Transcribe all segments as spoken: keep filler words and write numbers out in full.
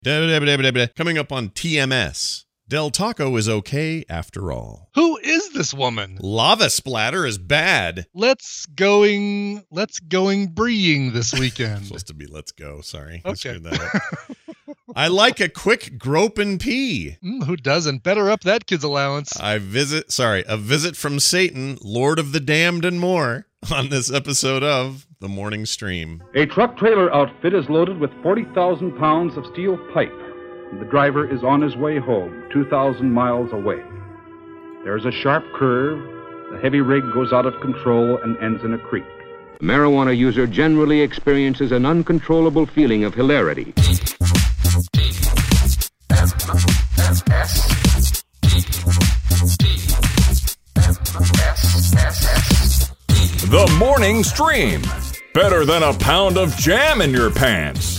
Coming up on T M S, Del Taco is okay after all. Who is this woman? Lava splatter is bad. Let's going, let's going breeing this weekend. Supposed to be let's go, sorry. Okay. I screwed that up. I like a quick grope and pee. Mm, who doesn't? Better up that kid's allowance. I visit, sorry, a visit from Satan, Lord of the Damned and more, on this episode of The Morning Stream. A truck trailer outfit is loaded with forty thousand pounds of steel pipe. The driver is on his way home, two thousand miles away. There's a sharp curve. The heavy rig goes out of control and ends in a creek. A marijuana user generally experiences an uncontrollable feeling of hilarity. The Morning Stream. Better than a pound of jam in your pants.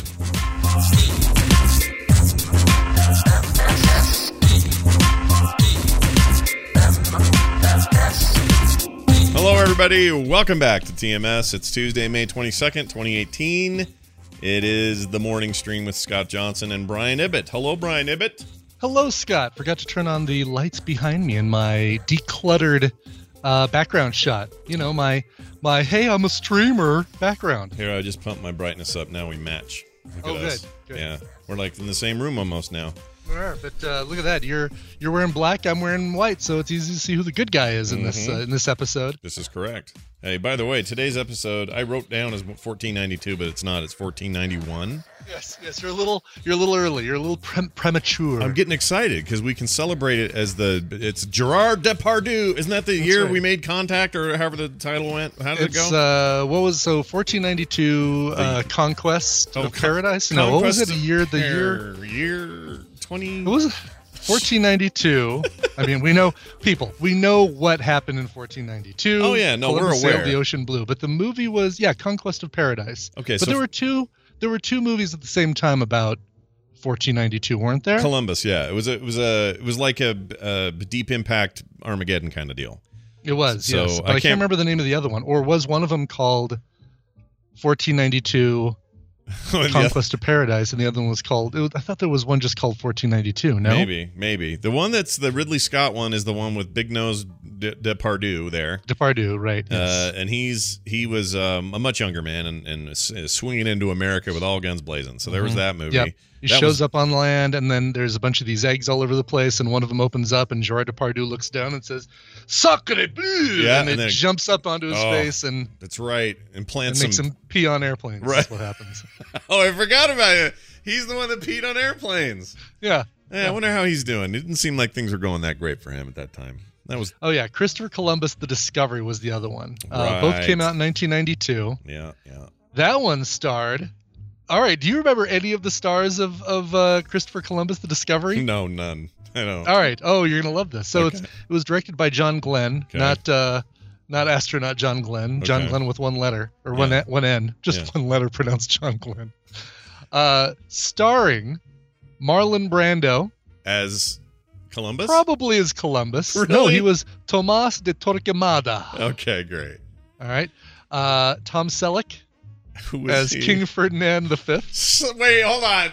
Hello, everybody. Welcome back to T M S. It's Tuesday, May twenty-second, twenty eighteen. It is The Morning Stream with Scott Johnson and Brian Ibbett. Hello, Brian Ibbett. Hello, Scott. Forgot to turn on the lights behind me in my decluttered uh, background shot. You know, my, my hey, I'm a streamer background. Here, I just pumped my brightness up. Now we match. Look Oh, at good, us. good. Yeah, we're like in the same room almost now. We are, but uh, look at that. You're you're wearing black. I'm wearing white, so it's easy to see who the good guy is in Mm-hmm. this uh, in this episode. This is correct. Hey, by the way, today's episode I wrote down as fourteen ninety-two, but it's not. It's fourteen ninety-one. Yes, yes. You're a little you're a little early. You're a little pre- premature. I'm getting excited because we can celebrate it as the it's Gerard Depardieu. Isn't that the That's year right. we made contact, or however the title went? How did It's it go? uh, what was so fourteen ninety-two uh, The- Conquest Oh, of Con- Paradise? No, what was it? Conquest The of year? The year? Pair- year twenty. What was it? fourteen ninety-two. I mean, we know people. We know what happened in fourteen ninety-two. Oh, yeah, no, we're Columbus sailed aware. the ocean blue, but the movie was yeah, Conquest of Paradise. Okay, but so there f- were two. There were two movies at the same time about fourteen ninety-two, weren't there? Columbus, yeah, it was a, it was a it was like a, a Deep Impact Armageddon kind of deal. It was. So, yes, but I I, can't can't- remember the name of the other one. Or was one of them called fourteen ninety-two Conquest of Paradise, and the other one was called? It was, I thought there was one just called fourteen ninety-two. No, Maybe, maybe the one that's the Ridley Scott one is the one with Big Nose De- Depardieu there. Depardieu, right? Yes. Uh, and he's he was um, a much younger man and, and s- swinging into America with all guns blazing. So there was that movie. Yep. He That shows was- up on land, and then there's a bunch of these eggs all over the place, and one of them opens up, and Gerard Depardieu looks down and says, "Sacre bleu!" Yeah, and it and then- jumps up onto his Oh, face and, That's right. And and plant makes some. him pee on airplanes. Right. That's what happens. Oh, I forgot about it. He's the one that peed on airplanes. Yeah. Yeah, I wonder how he's doing. It didn't seem like things were going that great for him at that time. That was Oh, yeah. Christopher Columbus, The Discovery was the other one. Uh, both Right. came out in nineteen ninety-two. yeah, yeah. That one starred. All right. Do you remember any of the stars of, of uh, Christopher Columbus, The Discovery? No, none. I don't. All right. Oh, you're gonna love this. So Okay. it's it was directed by John Glenn, Okay. not uh, not astronaut John Glenn. John Okay. Glenn with one letter or one Yeah. e- one N, just Yeah. one letter pronounced John Glenn. Uh, starring Marlon Brando, As Columbus. probably as Columbus. No, Really? he was Tomas de Torquemada. Okay, great. All right. Uh, Tom Selleck Who was as he? King Ferdinand the Fifth. S- Wait, hold on.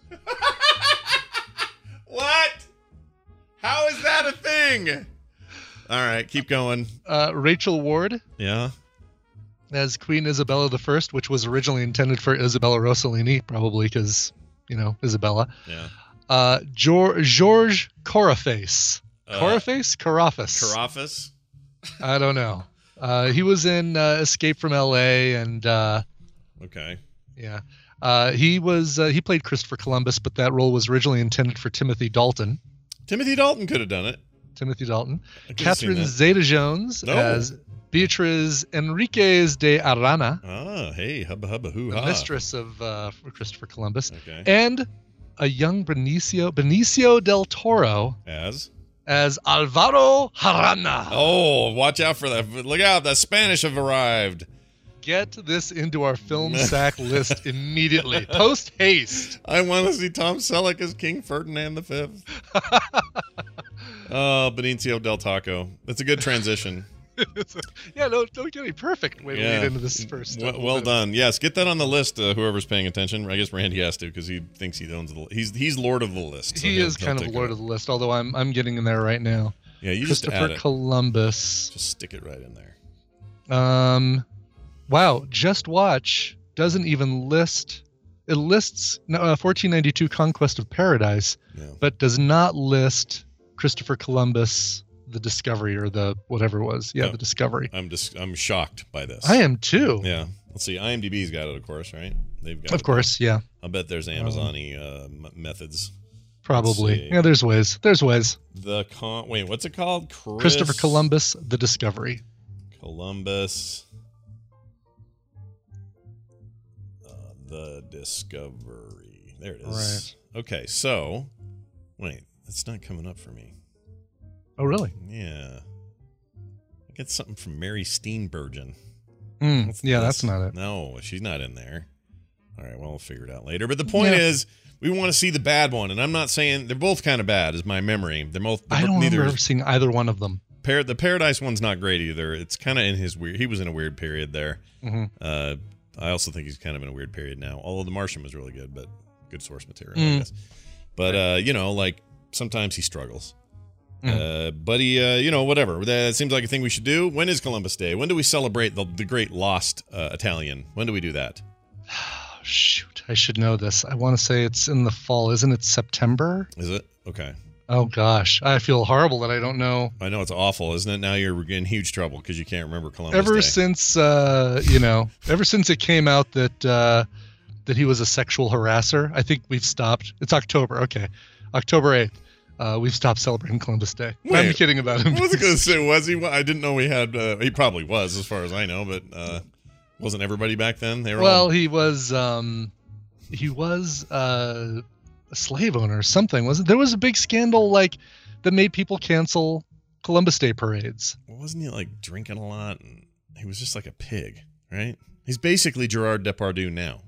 What? How is that a thing? All right, keep going. Uh, Rachel Ward Yeah. as Queen Isabella the First, which was originally intended for Isabella Rossellini, probably because, you know, Isabella. Yeah. Uh, George, George Coraface. Uh, Coraface? Carafas. Carafas. I don't know. Uh, he was in uh, Escape from L A and uh, Okay. yeah, uh, he was uh, he played Christopher Columbus, but that role was originally intended for Timothy Dalton. Timothy Dalton could have done it. Timothy Dalton. I could have seen Catherine that. Zeta-Jones No. as Beatriz Enriquez de Arana, Ah, hey, hubba hubba hoo the ha. mistress of uh, Christopher Columbus, Okay. and a young Benicio Benicio del Toro As. as Alvaro Harana. Oh, watch out for that. Look out, the Spanish have arrived. Get this into our film sack list immediately. Post haste. I want to see Tom Selleck as King Ferdinand the Fifth. Oh, Benicio del Taco. That's a good transition. yeah, no, don't get me perfect way to Yeah. lead into this first. Well, well done. Yes, get that on the list. Uh, whoever's paying attention. I guess Randy has to because he thinks he owns the. He's he's lord of the list. So he he'll- is he'll kind of take lord it. of the list, although I'm I'm getting in there right now. Yeah, you just add Christopher it. Columbus. Just stick it right in there. Um, wow, Just Watch doesn't even list. It lists no, uh, fourteen ninety-two Conquest of Paradise, Yeah. but does not list Christopher Columbus, the Discovery, or the whatever it was. Yeah, Oh. the Discovery. I'm just I'm shocked by this. I am too. Yeah. Let's see. IMDb's got it, of course, right? They've got Of it. course, yeah, I'll bet there's Amazon-y uh, m- methods. probably. see. Yeah, there's ways. There's ways. The con. Wait, what's it called? Chris Christopher Columbus, the Discovery. Columbus. Uh, the Discovery. There it is. Okay, so wait, it's not coming up for me. Oh, really? Yeah. I get something from Mary Steenburgen. Mm, What's yeah, this? that's not it. No, she's not in there. All right, well, we'll figure it out later. But the point Yeah. is, we want to see the bad one, and I'm not saying they're both kind of bad. Is my memory? They're both. I don't neither remember is- seeing either one of them. Par- the Paradise one's not great either. It's kind of in his weird. He was in a weird period there. Mm-hmm. Uh, I also think he's kind of in a weird period now. Although The Martian was really good, but good source material, I Mm. guess. But uh, you know, like sometimes he struggles. Mm. Uh, but he, uh, you know, whatever. That seems like a thing we should do. When is Columbus Day? When do we celebrate the the great lost uh, Italian? When do we do that? Oh, shoot, I should know this. I want to say it's in the fall. Isn't it September? Is it okay? Oh gosh, I feel horrible that I don't know. I know it's awful, isn't it? Now you're in huge trouble because you can't remember Columbus Ever Day. since uh, you know, ever since it came out that uh, that he was a sexual harasser, I think we've stopped. It's October, okay, October eighth. Uh, we've stopped celebrating Columbus Day. I'm Wait, kidding about him. I was going to say, was he? I didn't know we had. Uh, he probably was, as far as I know, but uh, wasn't everybody back then? They were Well, all. he was um, he was uh, a slave owner or something, wasn't there? Was a big scandal like that made people cancel Columbus Day parades. Wasn't he like drinking a lot? And he was just like a pig, right? He's basically Gerard Depardieu now.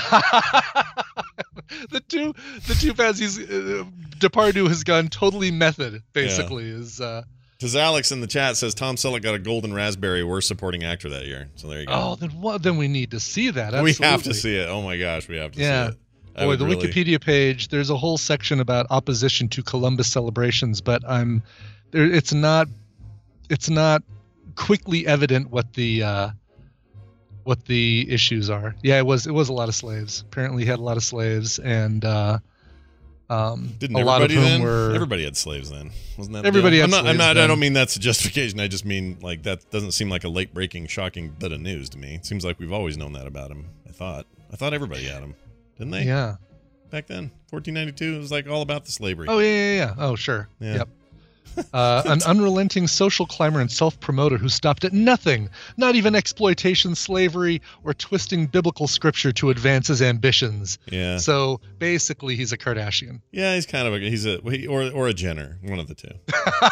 the two the two fans he's uh, Depardieu has gone totally method basically is uh Because Alex in the chat says Tom Selleck got a Golden Raspberry Worst Supporting Actor that year. So there you go. oh then what then we need to see that. we Absolutely. have to see it. Oh my gosh, we have to Yeah. see it. I Boy, would the really- Wikipedia page, there's a whole section about opposition to Columbus celebrations, but I'm there it's not it's not quickly evident what the uh what the issues are. Yeah, it was it was a lot of slaves. Apparently he had a lot of slaves, and uh um Didn't a lot of everybody whom then? were Everybody had slaves then, wasn't that? the Everybody deal? had I'm not, I'm slaves not. I then. don't mean that's a justification. I just mean like that doesn't seem like a late breaking, shocking bit of news to me. It seems like we've always known that about him. I thought. I thought everybody had him, didn't they? yeah. Back then, fourteen ninety-two. It was like all about the slavery. Oh yeah, yeah, yeah. Oh sure. Yeah. Yep. Uh, an unrelenting social climber and self-promoter who stopped at nothing, not even exploitation, slavery, or twisting biblical scripture to advance his ambitions. Yeah. So basically, he's a Kardashian. Yeah, he's kind of a he's a he, or or a Jenner, one of the two.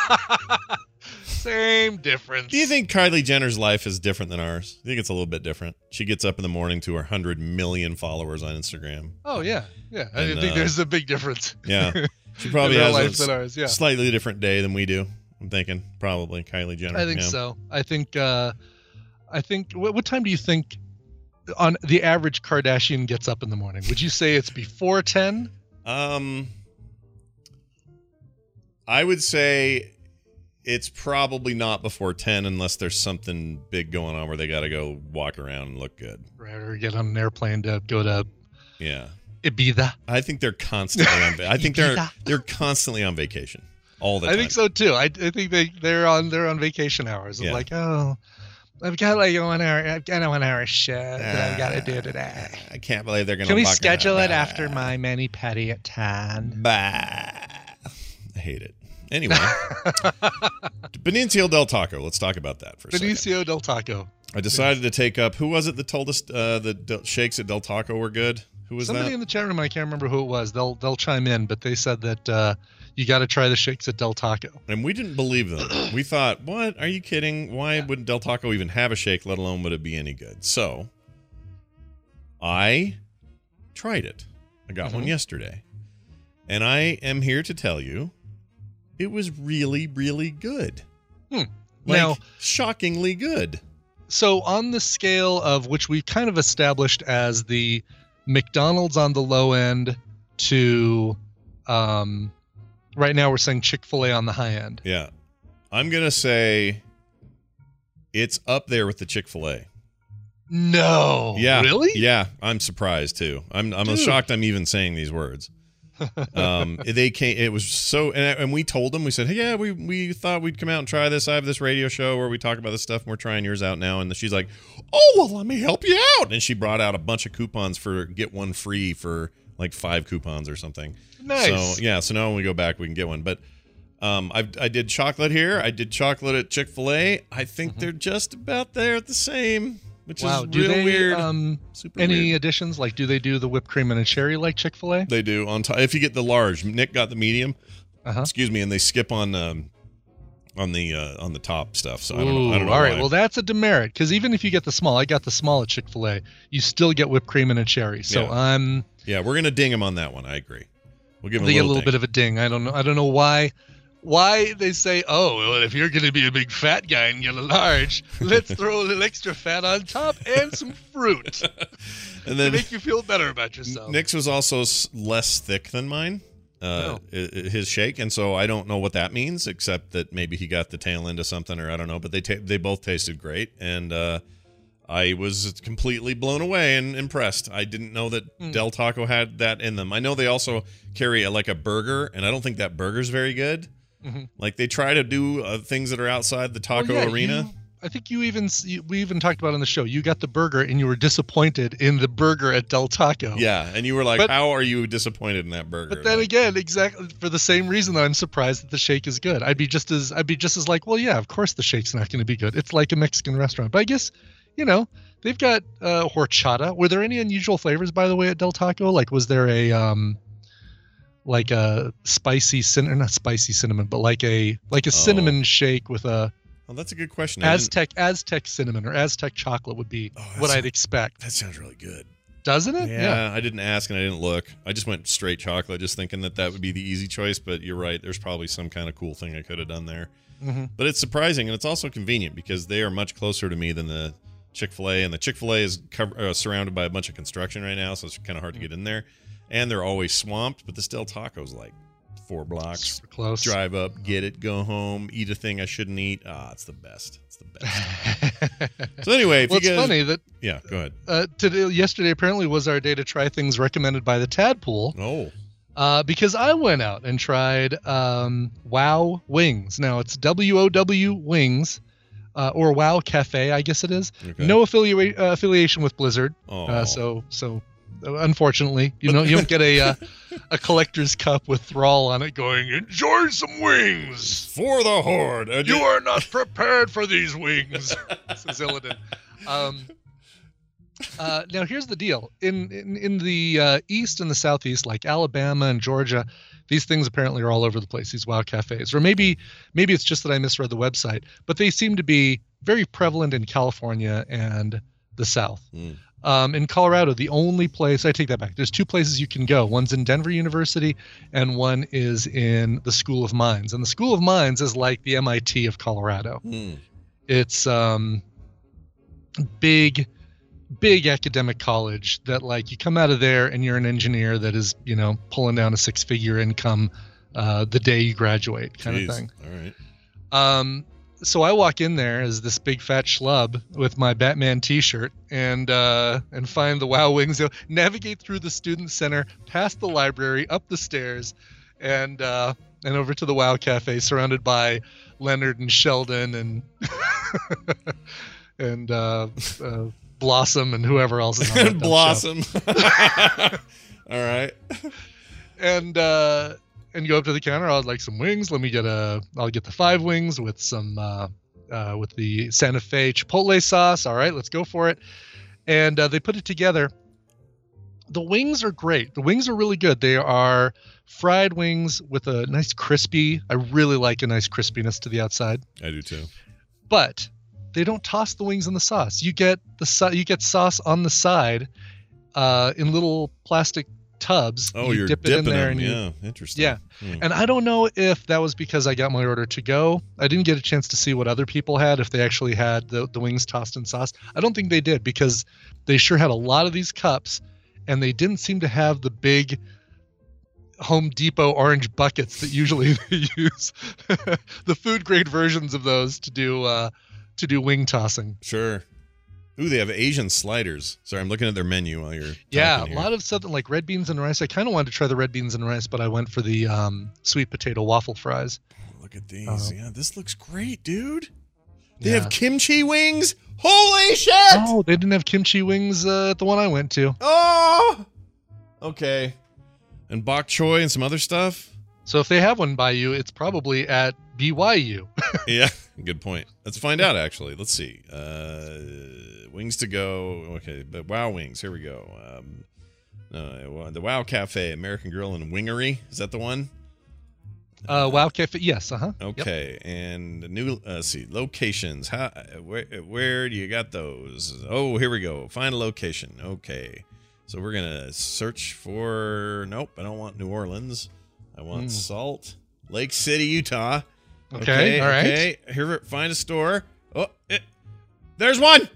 Same difference. Do you think Kylie Jenner's life is different than ours? I think it's a little bit different. She gets up in the morning to her hundred million followers on Instagram. Oh yeah, yeah. I And, think uh, there's a big difference. Yeah, she probably in their has life a than ours. Yeah, slightly different day than we do. I'm thinking probably Kylie Jenner. I think yeah. so. I think. Uh, I think. What, what time do you think? On the average Kardashian gets up in the morning. Would you say it's before ten? Um, I would say it's probably not before ten unless there's something big going on where they got to go walk around and look good. Right, or get on an airplane to go to Yeah. Ibiza. I think they're constantly on. Va- I think they're Ibiza. they're constantly on vacation all the I time. think so too. I, I think they they're on they're on vacation hours. Yeah. It's like, oh, I've got like one hour. I've got a one hour shift that I've got to do today. I can't believe they're gonna. Can we walk schedule around. it after my mani pedi at ten? Bah. I hate it. Anyway, Benicio del Taco. Let's talk about that for a second. Benicio del Taco. I decided to take up. Who was it that told us uh, the del- shakes at Del Taco were good? Who was Somebody that? in the chat room, I can't remember who it was. They'll they'll chime in, but they said that uh, you got to try the shakes at Del Taco. And we didn't believe them. We thought, what? Are you kidding? Why Yeah. wouldn't Del Taco even have a shake, let alone would it be any good? So I tried it. I got one Mhm. yesterday. And I am here to tell you it was really, really good. Hmm. Like, Now, shockingly good. so on the scale of which we've kind of established as the McDonald's on the low end to um, right now we're saying Chick-fil-A on the high end. Yeah. I'm going to say it's up there with the Chick-fil-A. No. Yeah. Really? Yeah. I'm surprised too. I'm I'm Dude. shocked I'm even saying these words. um, they came. It was so, and, and we told them. We said, hey, yeah, we we thought we'd come out and try this. I have this radio show where we talk about this stuff, and we're trying yours out now. And she's like, oh well, let me help you out. And she brought out a bunch of coupons for get one free for like five coupons or something. Nice. So yeah. So now when we go back, we can get one. But um, I I did chocolate here. I did chocolate at Chick-fil-A. I think Mm-hmm. they're just about there at the same. Which Wow. is Do real they weird. um Super any weird. additions? Like, do they do the whipped cream and a cherry like Chick-fil-A? They do on top. If you get the large, Nick got the medium. Uh-huh. Excuse me, and they skip on um, on the uh, on the top stuff. So I don't Ooh, know. I don't know all right. why. Well, that's a demerit because even if you get the small, I got the small at Chick-fil-A. You still get whipped cream and a cherry. So Yeah. I'm yeah, we're gonna ding him on that one. I agree. We'll give him they a get a little, little bit of a ding. I don't know. I don't know why. Why they say, oh, well, if you're going to be a big fat guy and get a large, let's throw a little extra fat on top and some fruit to and then make you feel better about yourself. Nick's was also s- less thick than mine. Uh, Oh. i- i- his shake, and so I don't know what that means, except that maybe he got the tail end of something, or I don't know. But they ta- they both tasted great, and uh, I was completely blown away and impressed. I didn't know that Mm. Del Taco had that in them. I know they also carry a, like a burger, and I don't think that burger's very good. Mhm. Like they try to do uh, things that are outside the taco Well, yeah, arena. you- I think you even s- you, we even talked about on the show. You got the burger and you were disappointed in the burger at Del Taco. Yeah, and you were like, But- "How are you disappointed in that burger?" But then Like, again, exactly for the same reason that I'm surprised that the shake is good. I'd be just as I'd be just as like, well, yeah, of course the shake's not going to be good. It's like a Mexican restaurant. But I guess, you know, they've got uh, horchata. Were there any unusual flavors, by the way, at Del Taco? Like, was there a um, like a spicy cinnamon, not spicy cinnamon, but like a like a cinnamon shake with a oh, that's a good question. I didn't- Aztec Aztec cinnamon or Aztec chocolate would be Oh, what that's- I'd expect, That sounds really good. doesn't it? Yeah, I didn't ask and I didn't look. I just went straight chocolate, just thinking that that would be the easy choice. But you're right. There's probably some kind of cool thing I could have done there. Mm-hmm. But it's surprising, and it's also convenient because they are much closer to me than the Chick-fil-A, and the Chick-fil-A is cover- uh, surrounded by a bunch of construction right now, so it's kind of hard to get in there. And they're always swamped. But the Del Taco's like four blocks. Super close. Drive up, get it, go home, eat a thing I shouldn't eat. Ah, it's the best. It's the best. So anyway, if well, you it's guys, funny that yeah, go ahead. uh, today, yesterday apparently was our day to try things recommended by the Tadpool, Oh, uh, because I went out and tried um, Wow Wings. Now it's W O W Wings, uh, or Wow Cafe, I guess it is. okay. No affiliate uh, affiliation with Blizzard. Oh, Uh, so so uh, unfortunately, you know, you don't get a uh, a collector's cup with Thrall on it going, enjoy some wings. for the horde. Uh, You are not prepared for these wings, says Illidan. Um, uh, now here's the deal: in in, in the uh, east and the southeast, like Alabama and Georgia, these things apparently are all over the place. These Wow cafes, or maybe maybe it's just that I misread the website, but they seem to be very prevalent in California and the South. Mm. Um, in Colorado, the only place I take that back. There's two places you can go. One's in Denver University, and one is in the School of Mines. And the School of Mines is like the M I T of Colorado. Mm. It's um, big, big academic college that, like, you come out of there and you're an engineer that is, you know, pulling down a six-figure income uh, the day you graduate, kind Jeez. of thing. All right. Um, so I walk in there as this big fat schlub with my Batman T-shirt and uh, and find the Wow Wings. You know, navigate through the student center, past the library, up the stairs, and uh, and over to the Wow Cafe, surrounded by Leonard and Sheldon and and uh, uh, Blossom and whoever else is on that dumb show. Blossom. All right. and uh and go up to the counter. I'd like some wings. Let me get a I'll get the five wings with some uh uh with the Santa Fe chipotle sauce. All right, let's go for it. And uh, they put it together. The wings are great. The wings are really good. They are fried wings with a nice crispy. I really like a nice crispiness to the outside. I do too. But they don't toss the wings in the sauce. You get the so- you get sauce on the side uh in little plastic tubs. Oh, you you're dip it dipping in there them. and you, yeah, interesting. yeah. Hmm. And I don't know if that was because I got my order to go. I didn't get a chance to see what other people had, if they actually had the, the wings tossed in sauce. I don't think they did, because they sure had a lot of these cups, and they didn't seem to have the big Home Depot orange buckets that usually they use, the food grade versions of those to do uh, to do wing tossing. Sure. Ooh, they have Asian sliders. Sorry, I'm looking at their menu while you're Yeah, talking a here. lot of something like red beans and rice. I kind of wanted to try the red beans and rice, but I went for the um, sweet potato waffle fries. Look at these. Uh, yeah, this looks great, dude. They Yeah. have kimchi wings. Holy shit! Oh, they didn't have kimchi wings uh, at the one I went to. Oh! Okay. And bok choy and some other stuff. So if they have one by you, it's probably at B Y U. Yeah, good point. Let's find out, actually. Let's see. Uh, wings to go. Okay, but Wow Wings. Here we go. Um, no, the Wow Cafe, American Grill and Wingery. Is that the one? Uh, Wow Cafe. Yes. Uh huh. Okay, and new. Uh, let's see locations. How? Where? Where do you got those? Oh, here we go. Find a location. Okay, so we're gonna search for. Nope, I don't want New Orleans. I want Mm. Salt Lake City, Utah. Okay, all right. Okay, here, find a store. Oh, it, there's one.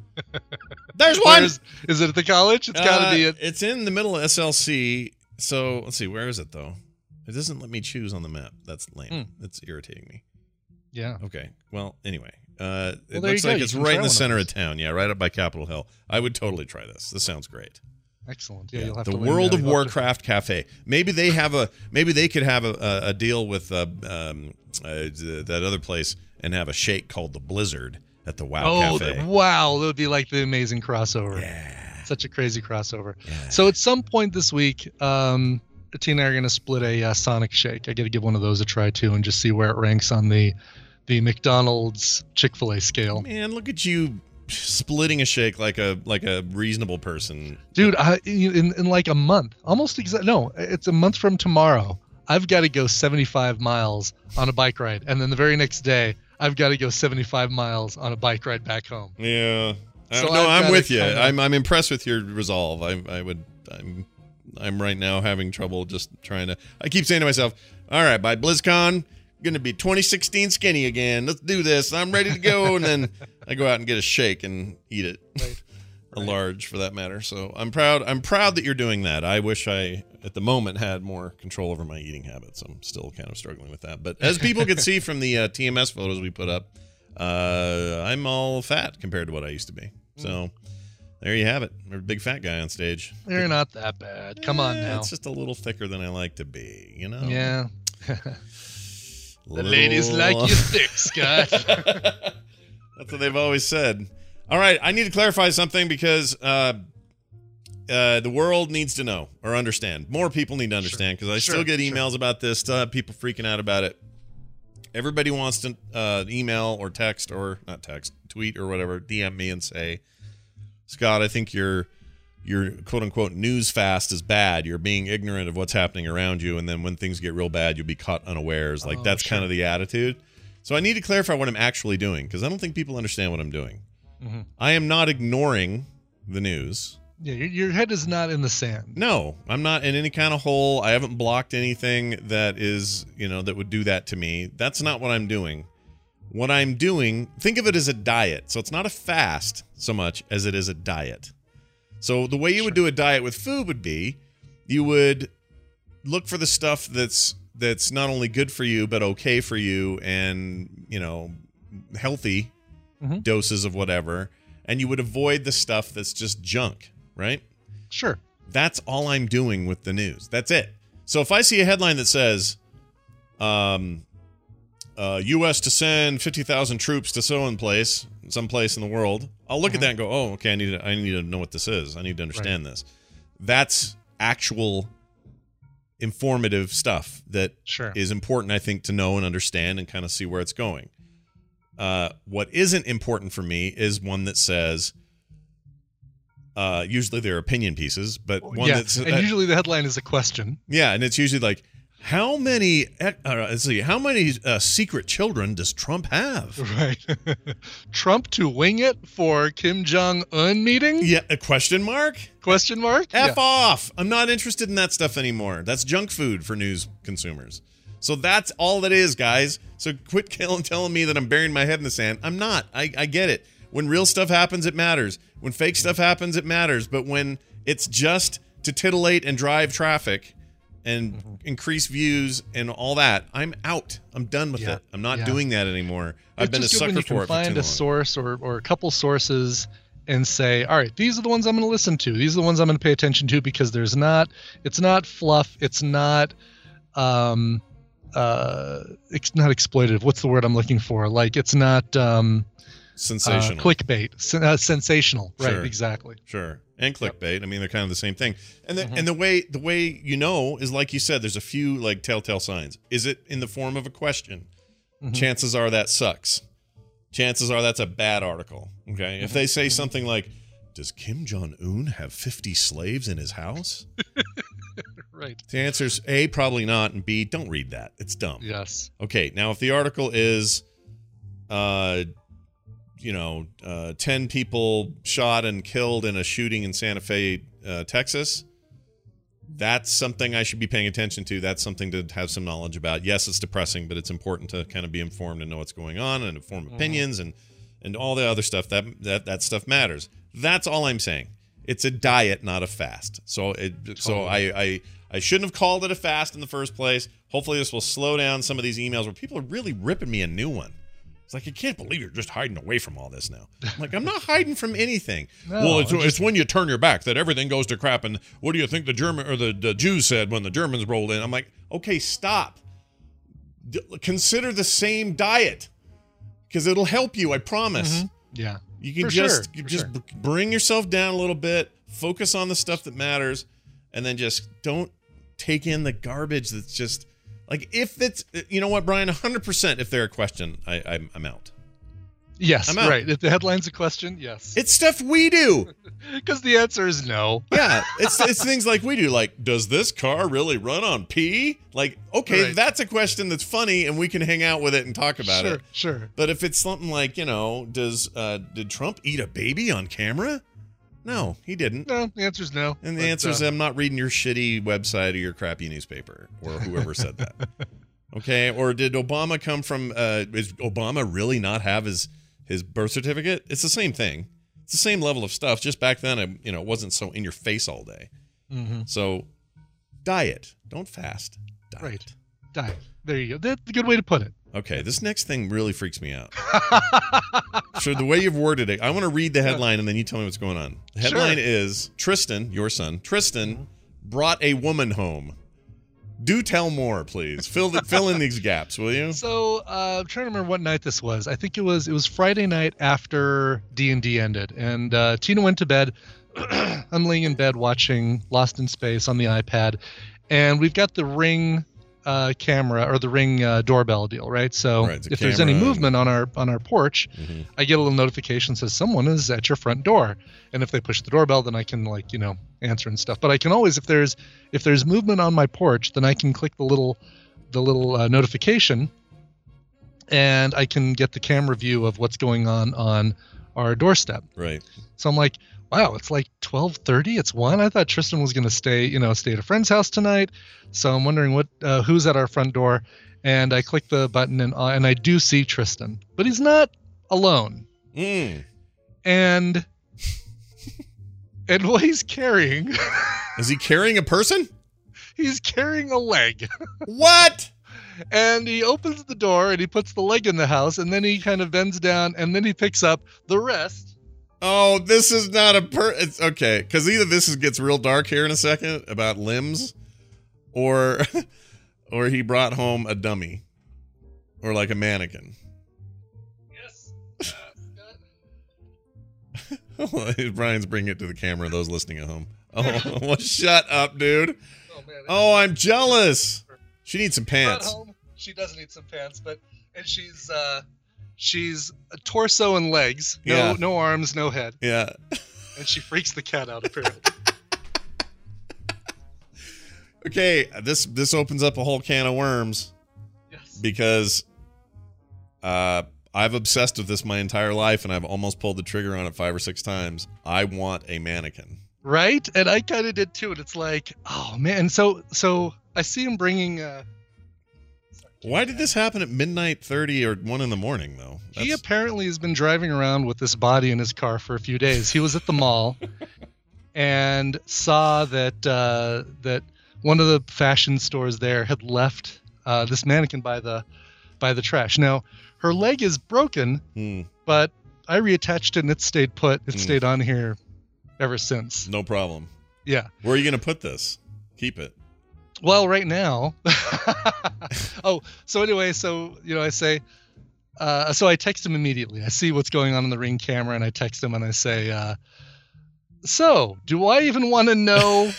There's one. Where's, is it at the college? It's got to Uh, be at. It's in the middle of S L C. So let's see. Where is it though? It doesn't let me choose on the map. That's lame. Hmm. That's irritating me. Yeah. Okay. Well, anyway, uh, it there looks you go. like You it's can right try in the one of center of, those. town. Yeah, right up by Capitol Hill. I would totally try this. This sounds great. Excellent. Yeah, Yeah, you'll have the to let me World know. of You'll have to- Warcraft Cafe. Maybe they have a. Maybe they could have a, a, a deal with uh, um, uh, that other place and have a shake called the Blizzard at the WoW Oh, Cafe. the- wow. That would be like the amazing crossover. Yeah. Such a crazy crossover. Yeah. So at some point this week, um, Tina and I are going to split a uh, Sonic Shake. I got to give one of those a try too, and just see where it ranks on the the McDonald's Chick-fil-A scale. Man, look at you splitting a shake like a like a reasonable person. Dude, I, in in like a month, almost exact. No, it's a month from tomorrow. I've got to go seventy-five miles on a bike ride, and then the very next day, I've got to go seventy-five miles on a bike ride back home. Yeah. So Uh, no, I've I'm gotta with you. kinda- I'm I'm impressed with your resolve. I I would I'm I'm right now having trouble just trying to. I keep saying to myself, "All right, by BlizzCon, going to be twenty sixteen skinny again. Let's do this. I'm ready to go." And then I go out and get a shake and eat it, Right. a large for that matter. So I'm proud. I'm proud that you're doing that. I wish I, at the moment, had more control over my eating habits. I'm still kind of struggling with that. But as people can see from the uh, T M S photos we put up, uh, I'm all fat compared to what I used to be. So there you have it. I'm a big fat guy on stage. You're not that bad. Come on Eh, now. It's just a little thicker than I like to be, you know? Yeah. The Little- ladies like you thick, Scott. That's what they've always said. All right, I need to clarify something because uh, uh, the world needs to know or understand. More people need to understand because I Sure, still get sure. emails about this. Still have people freaking out about it. Everybody wants to uh, email or text or not text, tweet or whatever, D M me and say, Scott, I think your your quote unquote news fast is bad. You're being ignorant of what's happening around you, and then when things get real bad, you'll be caught unawares. Like Oh, that's sure. kind of the attitude. So I need to clarify what I'm actually doing because I don't think people understand what I'm doing. Mhm. I am not ignoring the news. Yeah, your, your head is not in the sand. No, I'm not in any kind of hole. I haven't blocked anything that is, you know, that would do that to me. That's not what I'm doing. What I'm doing, think of it as a diet. So it's not a fast so much as it is a diet. So the way you would do a diet with food would be you would look for the stuff that's that's not only good for you but okay for you and, you know, healthy Mhm. doses of whatever, and you would avoid the stuff that's just junk, right? Sure. That's all I'm doing with the news. That's it. So if I see a headline that says, um, uh, U S to send fifty thousand troops to so and place, someplace in the world, I'll look Mhm. at that and go, oh, okay, I need to, I need to know what this is. I need to understand this. That's actual informative stuff that Sure. is important, I think, to know and understand and kind of see where it's going. Uh, what isn't important for me is one that says, uh, usually they're opinion pieces, but one yeah, that's, and usually the headline is a question. yeah, and it's usually like, How many? Uh, let's see. How many uh, secret children does Trump have? Right. Trump to wing it for Kim Jong Un meeting? Yeah. A question mark? Question mark? F Yeah. off. I'm not interested in that stuff anymore. That's junk food for news consumers. So that's all that is, guys. So quit killing, telling me that I'm burying my head in the sand. I'm not. I, I get it. When real stuff happens, it matters. When fake stuff happens, it matters. But when it's just to titillate and drive traffic and mm-hmm. increase views and all that, I'm out. I'm done with yeah. it. I'm not yeah. doing that anymore. I've it's been a just good sucker when you for can it for find too a long. source or, or a couple sources and say, all right, these are the ones I'm going to listen to. These are the ones I'm going to pay attention to, because there's not, it's not fluff. It's not, um, uh, it's not exploitative. What's the word I'm looking for? Like, it's not, um, sensational, uh, clickbait, Sen- uh, sensational. Right. Sure. Exactly. Sure. And clickbait. Yep. I mean, they're kind of the same thing. And the, mm-hmm. and the way the way you know is, like you said, there's a few like telltale signs. Is it in the form of a question? Mm-hmm. Chances are that sucks. Chances are that's a bad article. Okay. Mm-hmm. If they say something like, "Does Kim Jong Un have fifty slaves in his house?" Right. The answer's A, probably not, and B, don't read that. It's dumb. Yes. Okay. Now, if the article is, uh. you know, uh, ten people shot and killed in a shooting in Santa Fe, uh, Texas, that's something I should be paying attention to. That's something to have some knowledge about. Yes, it's depressing, but it's important to kind of be informed and know what's going on and inform mm-hmm. opinions and, and all the other stuff. That, that that stuff matters. That's all I'm saying. It's a diet, not a fast. So it, totally. so I, I I shouldn't have called it a fast in the first place. Hopefully this will slow down some of these emails where people are really ripping me a new one. It's like, I can't believe you're just hiding away from all this now. I'm like, I'm not hiding from anything. No, well, it's, just, it's when you turn your back that everything goes to crap. And what do you think the German or the, the Jews said when the Germans rolled in? I'm like, okay, stop. D- consider the same diet, because it'll help you. I promise. Mm-hmm. Yeah, you can For just sure. just sure. b- bring yourself down a little bit, focus on the stuff that matters, and then just don't take in the garbage that's just. Like, if it's, you know what, Brian, one hundred percent if they're a question, I, I'm, I'm out. Yes, I'm out. Right. If the headline's a question, yes. It's stuff we do. Because the answer is no. Yeah, it's it's things like we do. Like, does this car really run on pee? Like, okay, right. that's a question that's funny, and we can hang out with it and talk about sure, it. Sure, sure. But if it's something like, you know, does uh, did Trump eat a baby on camera? No, he didn't. No, the answer's no. And the but, answer is uh, I'm not reading your shitty website or your crappy newspaper or whoever said that. Okay, or did Obama come from, uh, is Obama really not have his, his birth certificate? It's the same thing. It's the same level of stuff. Just back then, it, you know, it wasn't so in your face all day. Mm-hmm. So, diet. Don't fast. Diet. Right. Diet. There you go. That's a good way to put it. Okay, this next thing really freaks me out. So the way you've worded it, I want to read the headline and then you tell me what's going on. The headline sure. is, Tristan, your son, Tristan brought a woman home. Do tell more, please. Fill the, fill in these gaps, will you? So uh, I'm trying to remember what night this was. I think it was it was Friday night after D and D ended, and uh, Tina went to bed. I'm laying in bed watching Lost in Space on the iPad, and we've got the Ring uh, camera or the Ring uh, doorbell deal, right? So right, if there's any movement on our on our porch, mm-hmm. I get a little notification that says someone is at your front door, and if they push the doorbell, then I can like you know answer and stuff. But I can always if there's if there's movement on my porch, then I can click the little the little uh, notification, and I can get the camera view of what's going on on our doorstep. Right. So I'm like, wow, it's like twelve thirty. It's one. I thought Tristan was going to stay, you know, stay at a friend's house tonight. So I'm wondering what, uh, who's at our front door. And I click the button and uh, and I do see Tristan, but he's not alone. Mm. And and what he's carrying, is he carrying a person? He's carrying a leg. What? And he opens the door and he puts the leg in the house, and then he kind of bends down and then he picks up the rest. Oh, this is not a per. It's okay, because either this is, gets real dark here in a second about limbs, or or he brought home a dummy, or like a mannequin. Yes. Uh, Brian's bringing it to the camera. Those listening at home. Oh, well, shut up, dude. Oh, man, oh I'm jealous. She needs some pants. Home. She does need some pants, but and she's. uh She's a torso and legs, no yeah. no arms, no head. Yeah. And she freaks the cat out, apparently. Okay, this this opens up a whole can of worms. Yes. Because uh, I've obsessed with this my entire life, and I've almost pulled the trigger on it five or six times. I want a mannequin. Right? And I kind of did too. And it's like, oh, man. So so I see him bringing... Uh, Why did this happen at midnight thirty or one in the morning, though? That's... He apparently has been driving around with this body in his car for a few days. He was at the mall and saw that uh, that one of the fashion stores there had left uh, this mannequin by the by the trash. Now, her leg is broken, Hmm. but I reattached it and it stayed put. It Hmm. stayed on here ever since. No problem. Yeah. Where are you going to put this? Keep it. Well, right now. oh, so anyway, so, you know, I say, uh, so I text him immediately. I see what's going on in the Ring camera, and I text him and I say, uh, so do I even want to know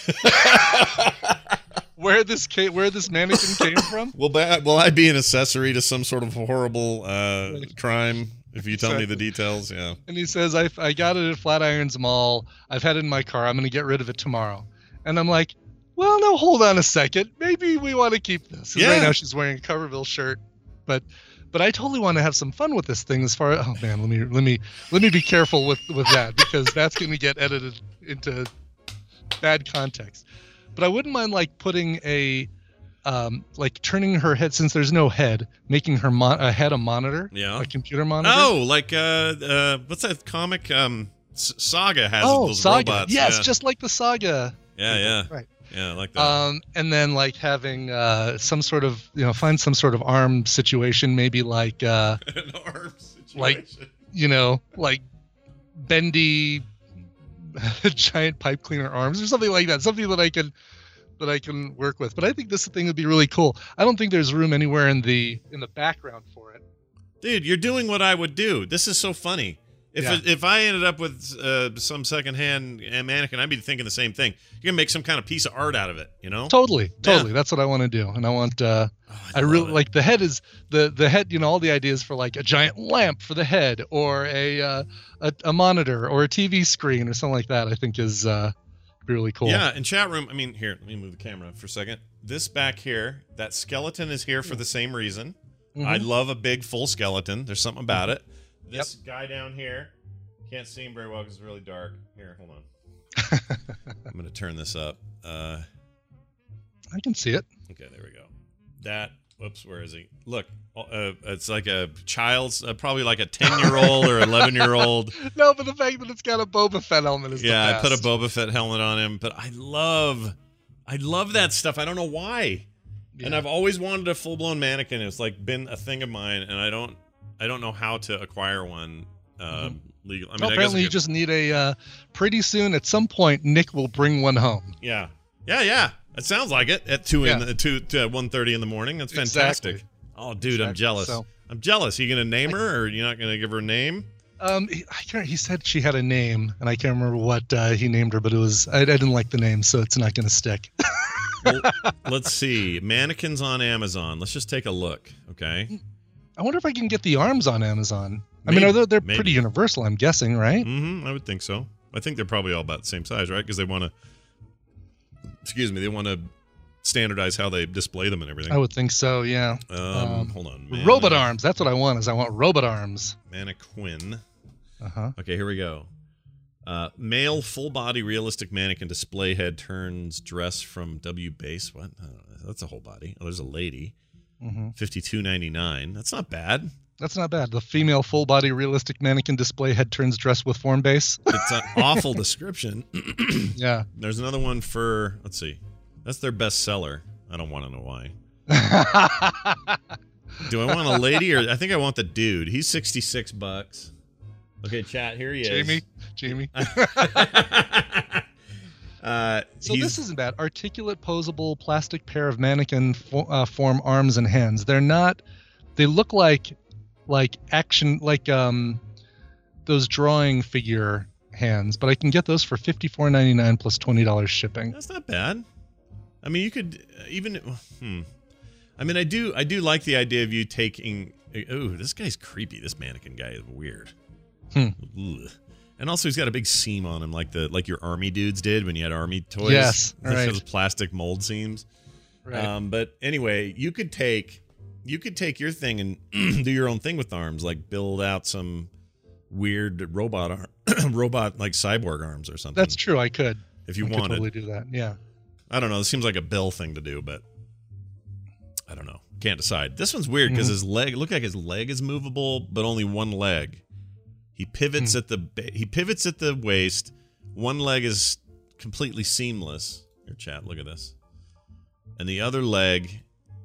where this came, where this mannequin came from? Will, that, will I be an accessory to some sort of horrible uh, crime if you tell Exactly. me the details? Yeah. And he says, I, I got it at Flatirons Mall. I've had it in my car. I'm going to get rid of it tomorrow. And I'm like, well, no, hold on a second. Maybe we want to keep this. 'Cause Yeah. Right now she's wearing a Coverville shirt, but but I totally want to have some fun with this thing. As far as, oh man, let me let me let me be careful with with that, because that's going to get edited into bad context. But I wouldn't mind like putting a um like turning her head, since there's no head, making her mon- a head a monitor, Yeah. a computer monitor. Oh, like, uh, uh, what's that comic? Um, S- Saga has oh, those Saga. robots. Yes, yeah. just like the Saga. Yeah, yeah. Right. Yeah, I like that. Um, and then like having uh, some sort of, you know, find some sort of arm situation, maybe like, uh, An arm situation. like- you know, like bendy giant pipe cleaner arms or something like that. Something that I can that I can work with. But I think this thing would be really cool. I don't think there's room anywhere in the in the background for it. Dude, you're doing what I would do. This is so funny. If Yeah. it, if I ended up with uh, some secondhand mannequin, I'd be thinking the same thing. You're gonna make some kind of piece of art out of it, you know? Totally, totally. That's what I want to do. And I want uh Oh, I love really it. like the head is the the head, you know, all the ideas for like a giant lamp for the head, or a uh, a, a monitor or a T V screen or something like that. I think is uh be really cool. Yeah, in chat room. I mean, here, let me move the camera for a second. This back here, that skeleton is here for the same reason. Mhm. I love a big full skeleton. There's something about it. This guy down here, can't see him very well because it's really dark. Here, hold on. I'm gonna turn this up. Uh, I can see it. okay, there we go. That. Whoops, where is he? Look, uh, it's like a child's, uh, probably like a ten-year-old or eleven-year-old. No, but the fact that it's got a Boba Fett helmet is Yeah, the I put a best. Boba Fett helmet on him, but I love, I love that stuff. I don't know why, and Yeah. I've always wanted a full-blown mannequin. It's like been a thing of mine, and I don't, I don't know how to acquire one uh, legal. I mean, Well, I guess apparently I you could- just need a. Uh, pretty soon, at some point, Nick will bring one home. yeah, yeah, yeah. It sounds like it at two in Yeah. the two to one thirty in the morning. That's fantastic. Exactly. Oh, dude, I'm Exactly. jealous. So- I'm jealous. You gonna name her, or you're not gonna give her a name? Um, he, I can't, he said she had a name, and I can't remember what uh, he named her, but it was I, I didn't like the name, so it's not going to stick. Well, let's see. Mannequins on Amazon. Let's just take a look. Okay. I wonder if I can get the arms on Amazon. I Maybe- mean, are they, they're maybe. pretty universal, I'm guessing, right? Mm-hmm. I would think so. I think they're probably all about the same size, right? Because they want to. Excuse me. They want to standardize how they display them and everything. I would think so, yeah. Um, um, hold on. Robot arms. That's what I want. Is I want robot arms. Mannequin. Uh huh. Okay, here we go. Uh, male full body realistic mannequin display head turns dress from W base. What? I don't know. That's a whole body. Oh, there's a lady. Mm-hmm. fifty-two ninety-nine. That's not bad. That's not bad. The female full body realistic mannequin display head turns dress with form base. It's an awful description. Yeah. There's another one for. Let's see. That's their best seller. I don't want to know why. Do I want a lady, or I think I want the dude? He's sixty-six bucks. Okay, chat. Here he is. Jamie. Jamie. uh, So he's- this isn't bad. Articulate, posable, plastic pair of mannequin fo- uh, form arms and hands. They're not. They look like, like action, like um, those drawing figure hands. But I can get those for fifty-four ninety-nine plus twenty dollars shipping. That's not bad. I mean, you could uh, even. Hmm. I mean, I do. I do like the idea of you taking. Oh, this guy's creepy. This mannequin guy is weird. Hmm. Ugh. And also, he's got a big seam on him, like the like your army dudes did when you had army toys. Yes, right. Those plastic mold seams. Right. Um, but anyway, you could take you could take your thing and do your own thing with arms, like build out some weird robot arm, robot like cyborg arms or something. That's true. I could. If you I wanted, could totally do that. Yeah. I don't know. This seems like a Bill thing to do, but I don't know. Can't decide. This one's weird because mm-hmm. his leg look like his leg is movable, but only one leg. He pivots mm. at the he pivots at the waist. One leg is completely seamless. Here, chat, look at this. And the other leg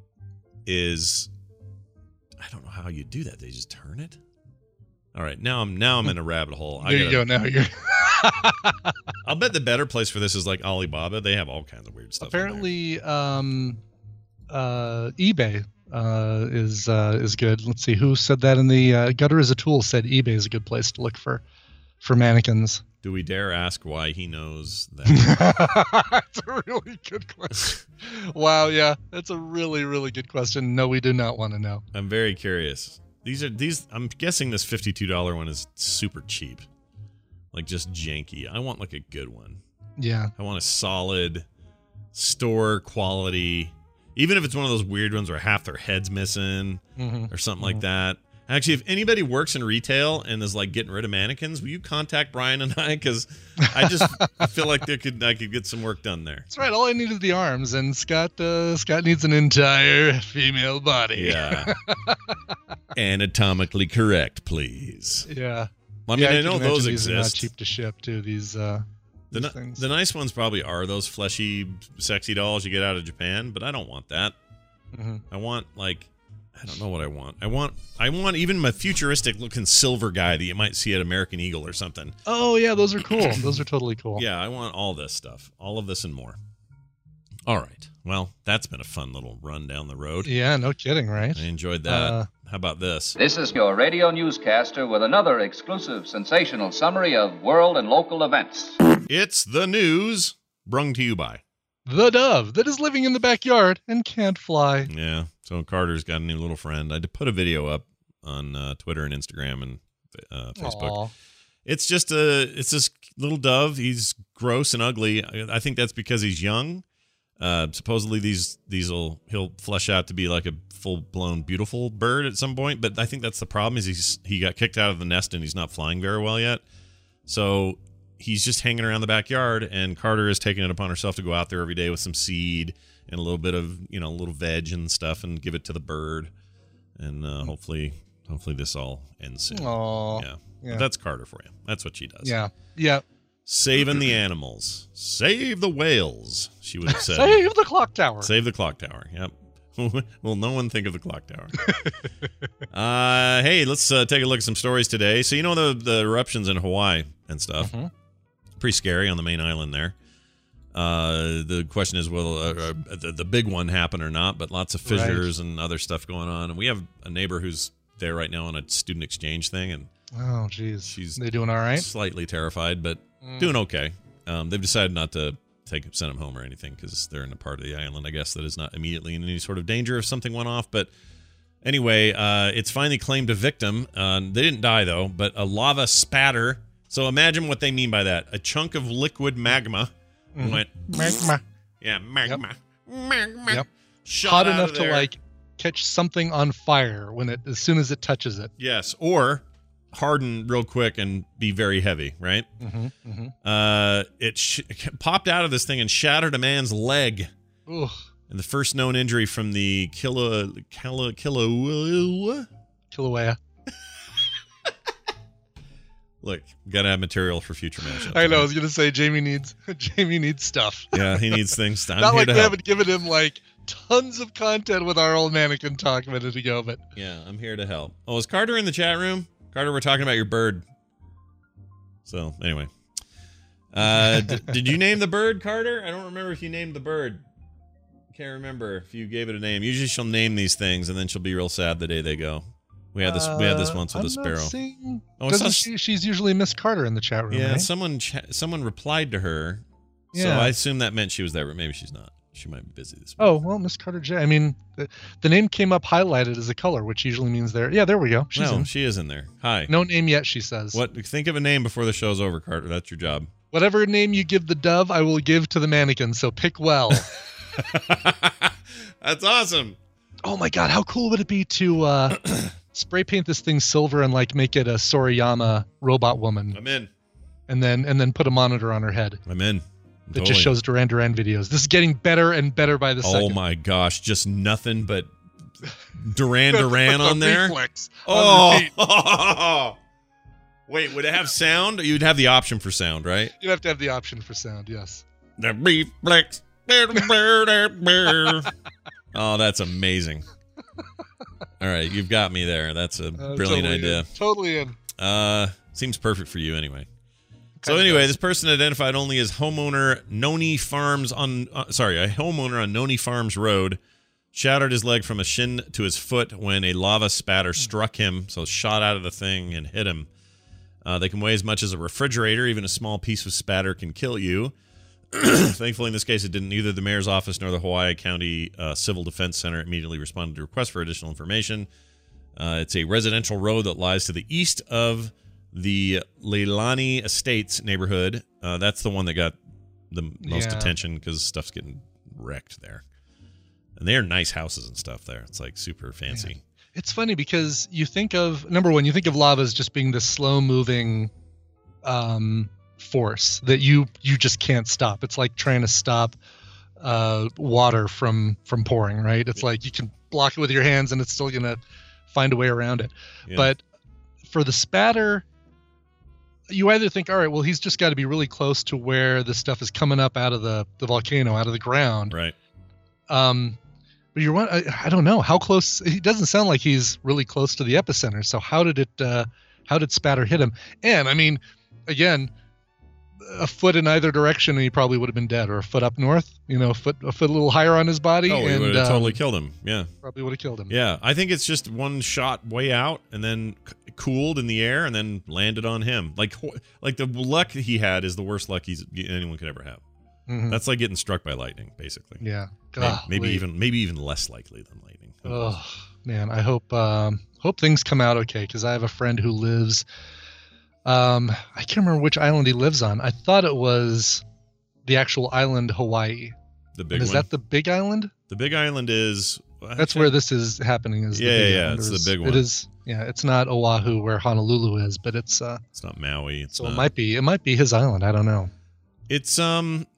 is I don't know how you do that. They just turn it. All right, now I'm now I'm in a rabbit hole. There I gotta, you go. Now you're. I'll bet the better place for this is like Alibaba. They have all kinds of weird stuff. Apparently, um, uh, eBay uh, is uh, is good. Let's see who said that in the uh, Gutter is a Tool said eBay is a good place to look for for mannequins. Do we dare ask why he knows that? That's a really good question. Wow, yeah, that's a really really good question. No, we do not want to know. I'm very curious. These are these. I'm guessing this fifty-two dollar one is super cheap, like just janky. I want like a good one. Yeah, I want a solid store quality. Even if it's one of those weird ones where half their head's missing mm-hmm. or something mm-hmm. like that. Actually, if anybody works in retail and is like getting rid of mannequins, will you contact Brian and I? Because I just I feel like there could I could get some work done there. That's right. All I need is the arms, and Scott uh, Scott needs an entire female body. Yeah. Anatomically correct, please. Yeah. Well, I mean, yeah, I, I know those these exist. Are not cheap to ship, too. These. Uh, the, these things. the nice ones probably are those fleshy, sexy dolls you get out of Japan, but I don't want that. Mm-hmm. I want like. I don't know what I want. I want I want even my futuristic looking silver guy that you might see at American Eagle or something. Oh yeah, those are cool. Those are totally cool. Yeah, I want all this stuff. All of this and more. All right. Well, that's been a fun little run down the road. Yeah, no kidding, right? I enjoyed that. Uh, How about this? This is your radio newscaster with another exclusive sensational summary of world and local events. It's the news brung to you by the dove that is living in the backyard and can't fly. Yeah. So Carter's got a new little friend. I did put a video up on uh, Twitter and Instagram and uh, Facebook. Aww. It's just a, it's this little dove. He's gross and ugly. I, I think that's because he's young. Uh, supposedly these these will he'll flesh out to be like a full blown beautiful bird at some point. But I think that's the problem is he's he got kicked out of the nest and he's not flying very well yet. So he's just hanging around the backyard, and Carter is taking it upon herself to go out there every day with some seed and a little bit of, you know, a little veg and stuff and give it to the bird. And uh, hopefully, hopefully this all ends soon. Aww. Yeah. yeah. But that's Carter for you. That's what she does. Yeah. Yeah. Saving the animals. Save the whales, she would have said. Save the clock tower. Save the clock tower. Yep. Will no one think of the clock tower? uh, hey, let's uh, take a look at some stories today. So, you know the, the eruptions in Hawaii and stuff. Mm-hmm. Pretty scary on the main island there. Uh, the question is, will uh, uh, the, the big one happen or not? But lots of fissures right. and other stuff going on. And we have a neighbor who's there right now on a student exchange thing. And oh, geez. She's they doing all right? Slightly terrified, but mm. doing okay. Um, they've decided not to take send them home or anything because they're in a part of the island, I guess, that is not immediately in any sort of danger if something went off. But anyway, uh, it's finally claimed a victim. Uh, they didn't die, though, but a lava spatter. So imagine what they mean by that. A chunk of liquid magma mm-hmm. went... Magma. Yeah, magma. Yep. Magma. Yep. Shot Hot out enough of there. to, like, catch something on fire when it as soon as it touches it. Yes, or harden real quick and be very heavy, right? Mm-hmm, mm-hmm. Uh, it sh- popped out of this thing and shattered a man's leg. Ugh. And the first known injury from the Kilo... Kilo... Kilo... Kilauea. Look, gotta have material for future matchups. I know. I was gonna say Jamie needs Jamie needs stuff. Yeah, he needs things. I'm Not here like to we help. haven't given him like tons of content with our old mannequin talk a minute ago, but yeah, I'm here to help. Oh, is Carter in the chat room? Carter, we're talking about your bird. So anyway, uh, d- did you name the bird, Carter? I don't remember if you named the bird. Can't remember if you gave it a name. Usually she'll name these things and then she'll be real sad the day they go. We had this. We had this once with uh, a sparrow. Seeing, oh, doesn't not, she, she's usually Miss Carter in the chat room. Yeah, right? someone ch- someone replied to her, yeah. so I assume that meant she was there, but maybe she's not. She might be busy this Oh, morning. well, Miss Carter J. I mean, the, the name came up highlighted as a color, which usually means there. Yeah, there we go. She's no, in. she is in there. Hi. No name yet, she says. What? Think of a name before the show's over, Carter. That's your job. Whatever name you give the dove, I will give to the mannequin, so pick well. That's awesome. Oh my god, how cool would it be to uh, spray paint this thing silver and like make it a Sorayama robot woman, I'm in. and then and then put a monitor on her head I'm in. that Totally. just shows Duran Duran videos. This is getting better and better by the Oh second. my gosh, just nothing but Duran But- Duran but the on there. reflex on repeat. Oh. Wait, would it have sound? You'd have the option for sound, right? You have to have the option for sound, yes. The reflex. Oh, that's amazing. All right, you've got me there. That's a Uh, brilliant totally idea. In. Totally in. Uh, seems perfect for you anyway. So Kinda anyway, does. this person identified only as homeowner Noni Farms on uh, sorry, a homeowner on Noni Farms Road shattered his leg from a shin to his foot when a lava spatter struck him, so shot out of the thing and hit him. Uh, they can weigh as much as a refrigerator. Even a small piece of spatter can kill you. Thankfully, in this case, it didn't. Neither the mayor's office nor the Hawaii County uh, Civil Defense Center immediately responded to requests for additional information. Uh, it's a residential road that lies to the east of the Leilani Estates neighborhood. Uh, that's the one that got the most Yeah. attention because stuff's getting wrecked there. And they are nice houses and stuff there. It's like super fancy. It's funny because you think of, number one, you think of lava as just being this slow moving um, force that you you just can't stop. It's like trying to stop uh, water from from pouring, right? It's like you can block it with your hands and it's still going to find a way around it. Yeah. But for the spatter, you either think, all right, well, he's just got to be really close to where the stuff is coming up out of the, the volcano, out of the ground. Right. Um, but you're one. I, I don't know how close. He doesn't sound like he's really close to the epicenter. So how did it? Uh, how did spatter hit him? And I mean, again, a foot in either direction, and he probably would have been dead. Or a foot up north, you know, a foot a foot a little higher on his body, Oh, it and would have um, totally killed him. Yeah. probably would have killed him. Yeah, I think it's just one shot way out and then c- cooled in the air and then landed on him. Like ho- like the luck he had is the worst luck he's anyone could ever have. Mhm. That's like getting struck by lightning, basically. Yeah. Maybe, maybe Golly. even maybe even less likely than lightning. Who knows? Oh man, I hope um, hope things come out okay because I have a friend who lives. Um, I can't remember which island he lives on. I thought it was the actual island Hawaii. The big And is one. that the big island? the big island is. I That's think- where this is happening. Is the Yeah, big yeah, island. it's the It is- big one. It is. Yeah, it's not Oahu where Honolulu is, but it's. Uh, It's not Maui. It's so not. it might be. It might be his island. I don't know. It's um.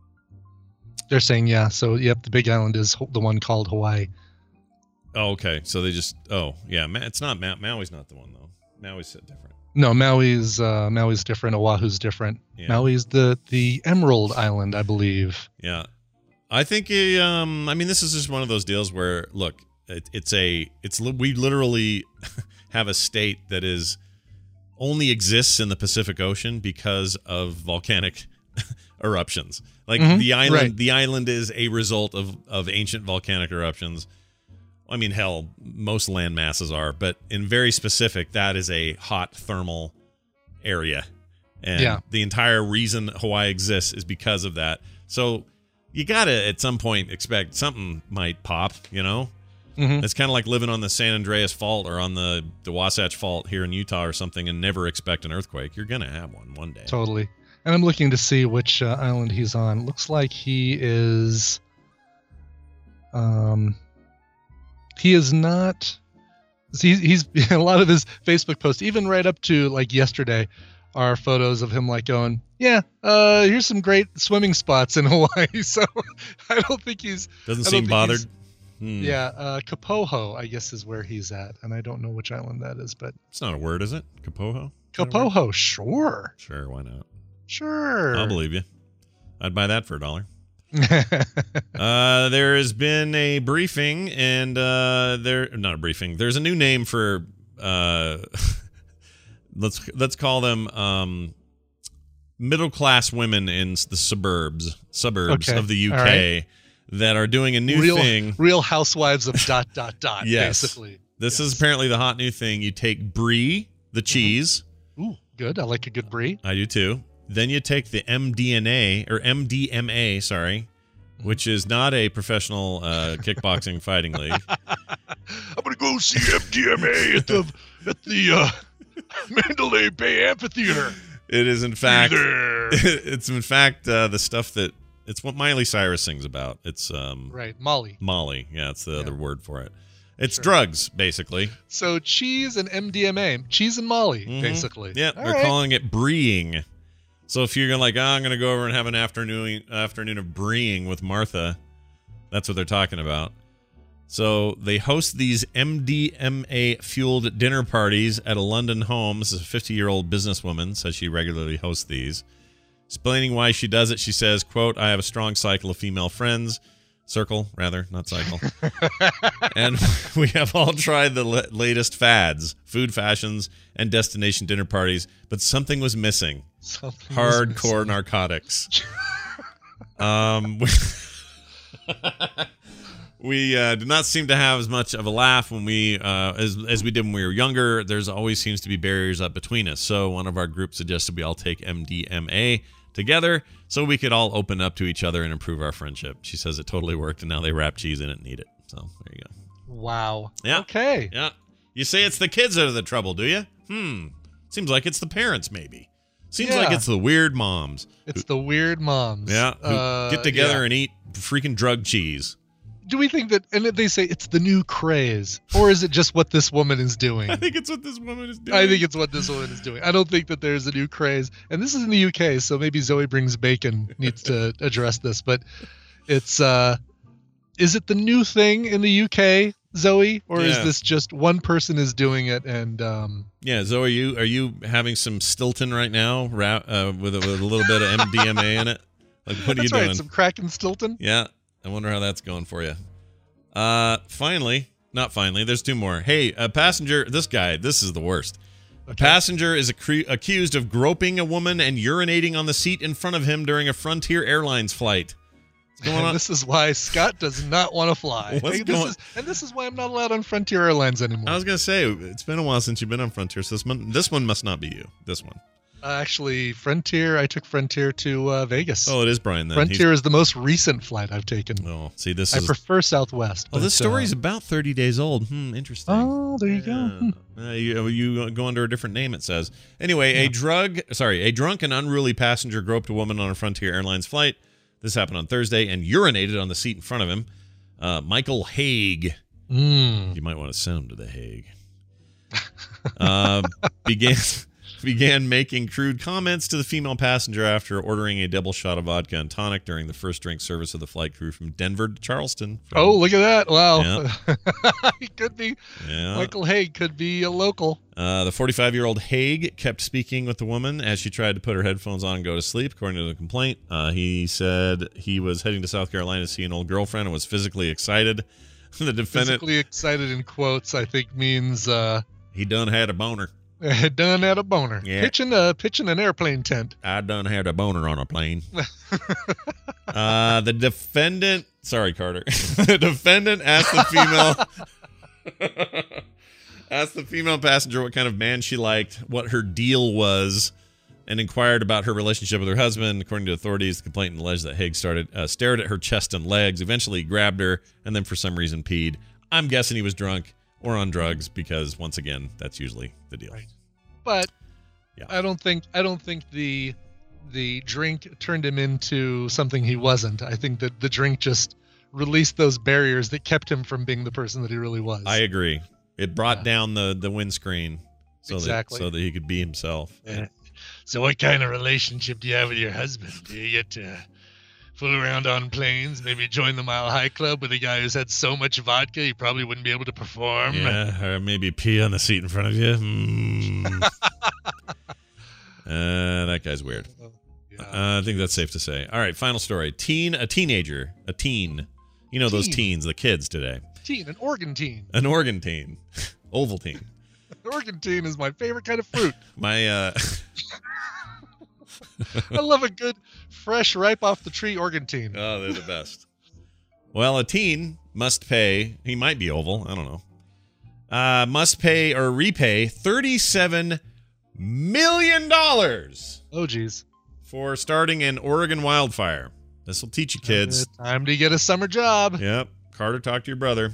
They're saying yeah. So yep, the big island is ho- the one called Hawaii. Oh, okay. So they just. Oh, yeah. Ma- It's not Ma- Maui's not the one though. Maui's different. No, Maui's uh, Maui's different. Oahu's different. Yeah. Maui's the the Emerald Island, I believe. Yeah, I think uh, um, I mean this is just one of those deals where look, it, it's a it's li- we literally have a state that is only exists in the Pacific Ocean because of volcanic eruptions. Like Mhm, the island, right. the island is a result of of ancient volcanic eruptions. I mean, hell, most land masses are, but in very specific, that is a hot thermal area. And Yeah. the entire reason Hawaii exists is because of that. So you got to, at some point, expect something might pop, you know? Mhm. It's kind of like living on the San Andreas Fault or on the, the Wasatch Fault here in Utah or something and never expect an earthquake. You're going to have one one day. Totally. And I'm looking to see which uh, island he's on. Looks like he is. Um, he is not. See, he's a lot of his Facebook posts, even right up to like yesterday, are photos of him like going, "Yeah, uh, here's some great swimming spots in Hawaii." So I don't think he's. Doesn't I don't seem think bothered. he's- Hmm. Yeah, uh, Kapoho, I guess, is where he's at, and I don't know which island that is, but It's not a word, is it? Kapoho? Is that a word? Kapoho, sure, Sure, why not? sure. I'll believe you. I'd buy that for a dollar. Uh, there has been a briefing, and uh, there not a briefing. There's a new name for uh, let's let's call them um, middle class women in s- the suburbs suburbs Okay, of the U K all right. that are doing a new real, thing. real housewives of dot dot dot. Yes. Basically. This Yes. is apparently the hot new thing. You take brie, the cheese. Ooh, good. I like a good brie. I do too. Then you take the M D N A or M D M A, sorry, which is not a professional uh, kickboxing fighting league. I'm gonna go see M D M A at the at the uh, Mandalay Bay Amphitheater. It is in fact, Either. it's in fact uh, the stuff that it's what Miley Cyrus sings about. It's um, Right, Molly. Molly. Yeah, it's the Yeah. other word for it. It's Sure. drugs, basically. So cheese and M D M A, cheese and Molly, Mhm. basically. Yeah, All they're right. calling it breeing. So if you're like, oh, I'm going to go over and have an afternoon afternoon of breeing with Martha, that's what they're talking about. So they host these M D M A-fueled dinner parties at a London home. This is a fifty-year-old businesswoman, says she regularly hosts these. Explaining why she does it, she says, quote, I have a strong cycle of female friends. Circle, rather, not cycle. And we have all tried the la- latest fads, food fashions, and destination dinner parties, but something was missing. Something was Hardcore missing. narcotics. um, we we uh, did not seem to have as much of a laugh when we uh, as as we did when we were younger. There's always seems to be barriers up between us. So one of our groups suggested we all take M D M A together so we could all open up to each other and improve our friendship. She says it totally worked, and now they wrap cheese in it and eat it. So there you go. Wow. Yeah. Okay. Yeah. You say it's the kids that are the trouble, do you? Hmm. Seems like it's the parents, maybe. Seems Yeah. like it's the weird moms. It's the weird moms. Yeah, who Uh, get together yeah. and eat freaking drug cheese. Do we think that, and they say it's the new craze, or is it just what this woman is doing? I think it's what this woman is doing. I think it's what this woman is doing. I don't think that there's a new craze. And this is in the U K, so maybe Zoe Brings Bacon needs to address this. But it's, uh, is it the new thing in the U K, Zoe? Or is Yeah. this just one person is doing it and, um, Yeah, Zoe, are you are you having some Stilton right now, ra- uh, with a, with a little bit of M D M A in it? Like, what are that's you right, doing? some crack and Stilton? Yeah, I wonder how that's going for you. Uh, finally, not finally. There's two more. Hey, a passenger. This guy. This is the worst. A passenger is accru- accused of groping a woman and urinating on the seat in front of him during a Frontier Airlines flight. What's going And on? this is why Scott does not want to fly. What's Hey, this going- is, and this is why I'm not allowed on Frontier Airlines anymore. I was gonna say it's been a while since you've been on Frontier, so this one, this one must not be you. This one. Uh, actually, Frontier, I took Frontier to uh, Vegas. Oh, it is Brian then. Frontier is the most recent flight I've taken. He's, oh, see, this I is. prefer Southwest. Oh, this but, story's uh, about thirty days old. Hmm, interesting. Oh, there you go. Hmm. Uh, you, you go under a different name, it says. Anyway, a drug, sorry, a drunk and unruly passenger groped a woman on a Frontier Airlines flight. This happened on Thursday and urinated on the seat in front of him. Uh, Michael Haig. Mm. You might want to send him to the Hague. Uh, began began making crude comments to the female passenger after ordering a double shot of vodka and tonic during the first drink service of the flight crew from Denver to Charleston. From- Oh, look at that. Wow. Yeah. He could be. yeah. Michael Haig could be a local. Uh, the forty-five-year-old Haig kept speaking with the woman as she tried to put her headphones on and go to sleep, according to the complaint. Uh, he said he was heading to South Carolina to see an old girlfriend and was physically excited. The defendant, Physically excited in quotes, I think means uh, he done had a boner. done at a boner. Yeah. Pitching, a, pitching an airplane tent. I done had a boner on a plane. uh, the defendant, sorry, Carter. The defendant asked the female, asked the female passenger what kind of man she liked, what her deal was, and inquired about her relationship with her husband. According to authorities, the complainant alleged that Haig started uh, stared at her chest and legs, eventually grabbed her, and then for some reason peed. I'm guessing he was drunk or on drugs because, once again, that's usually the deal. Right. But Yeah. I don't think I don't think the the drink turned him into something he wasn't. I think that the drink just released those barriers that kept him from being the person that he really was. I agree. It brought Yeah. down the, the windscreen so Exactly. that so that he could be himself. Yeah. So what kind of relationship do you have with your husband? Do you get to fool around on planes, maybe join the Mile High Club with a guy who's had so much vodka he probably wouldn't be able to perform? Yeah, or maybe pee on the seat in front of you. Hmm. uh, that guy's weird. Yeah. Uh, I think that's safe to say. All right, final story. Teen, a teenager, a teen. You know those Teen. teens, the kids today. Teen, an Oregon teen. An Oregon teen, oval teen. An Oregon teen is my favorite kind of fruit. My uh, I love a good, fresh, ripe off the tree Oregon teen. oh, they're the best. Well, a teen must pay. He might be oval. I don't know. Uh, must pay or repay thirty-seven million dollars Oh, geez. for starting an Oregon wildfire. This will teach you, kids. Time to get a summer job. Yep. Carter, talk to your brother.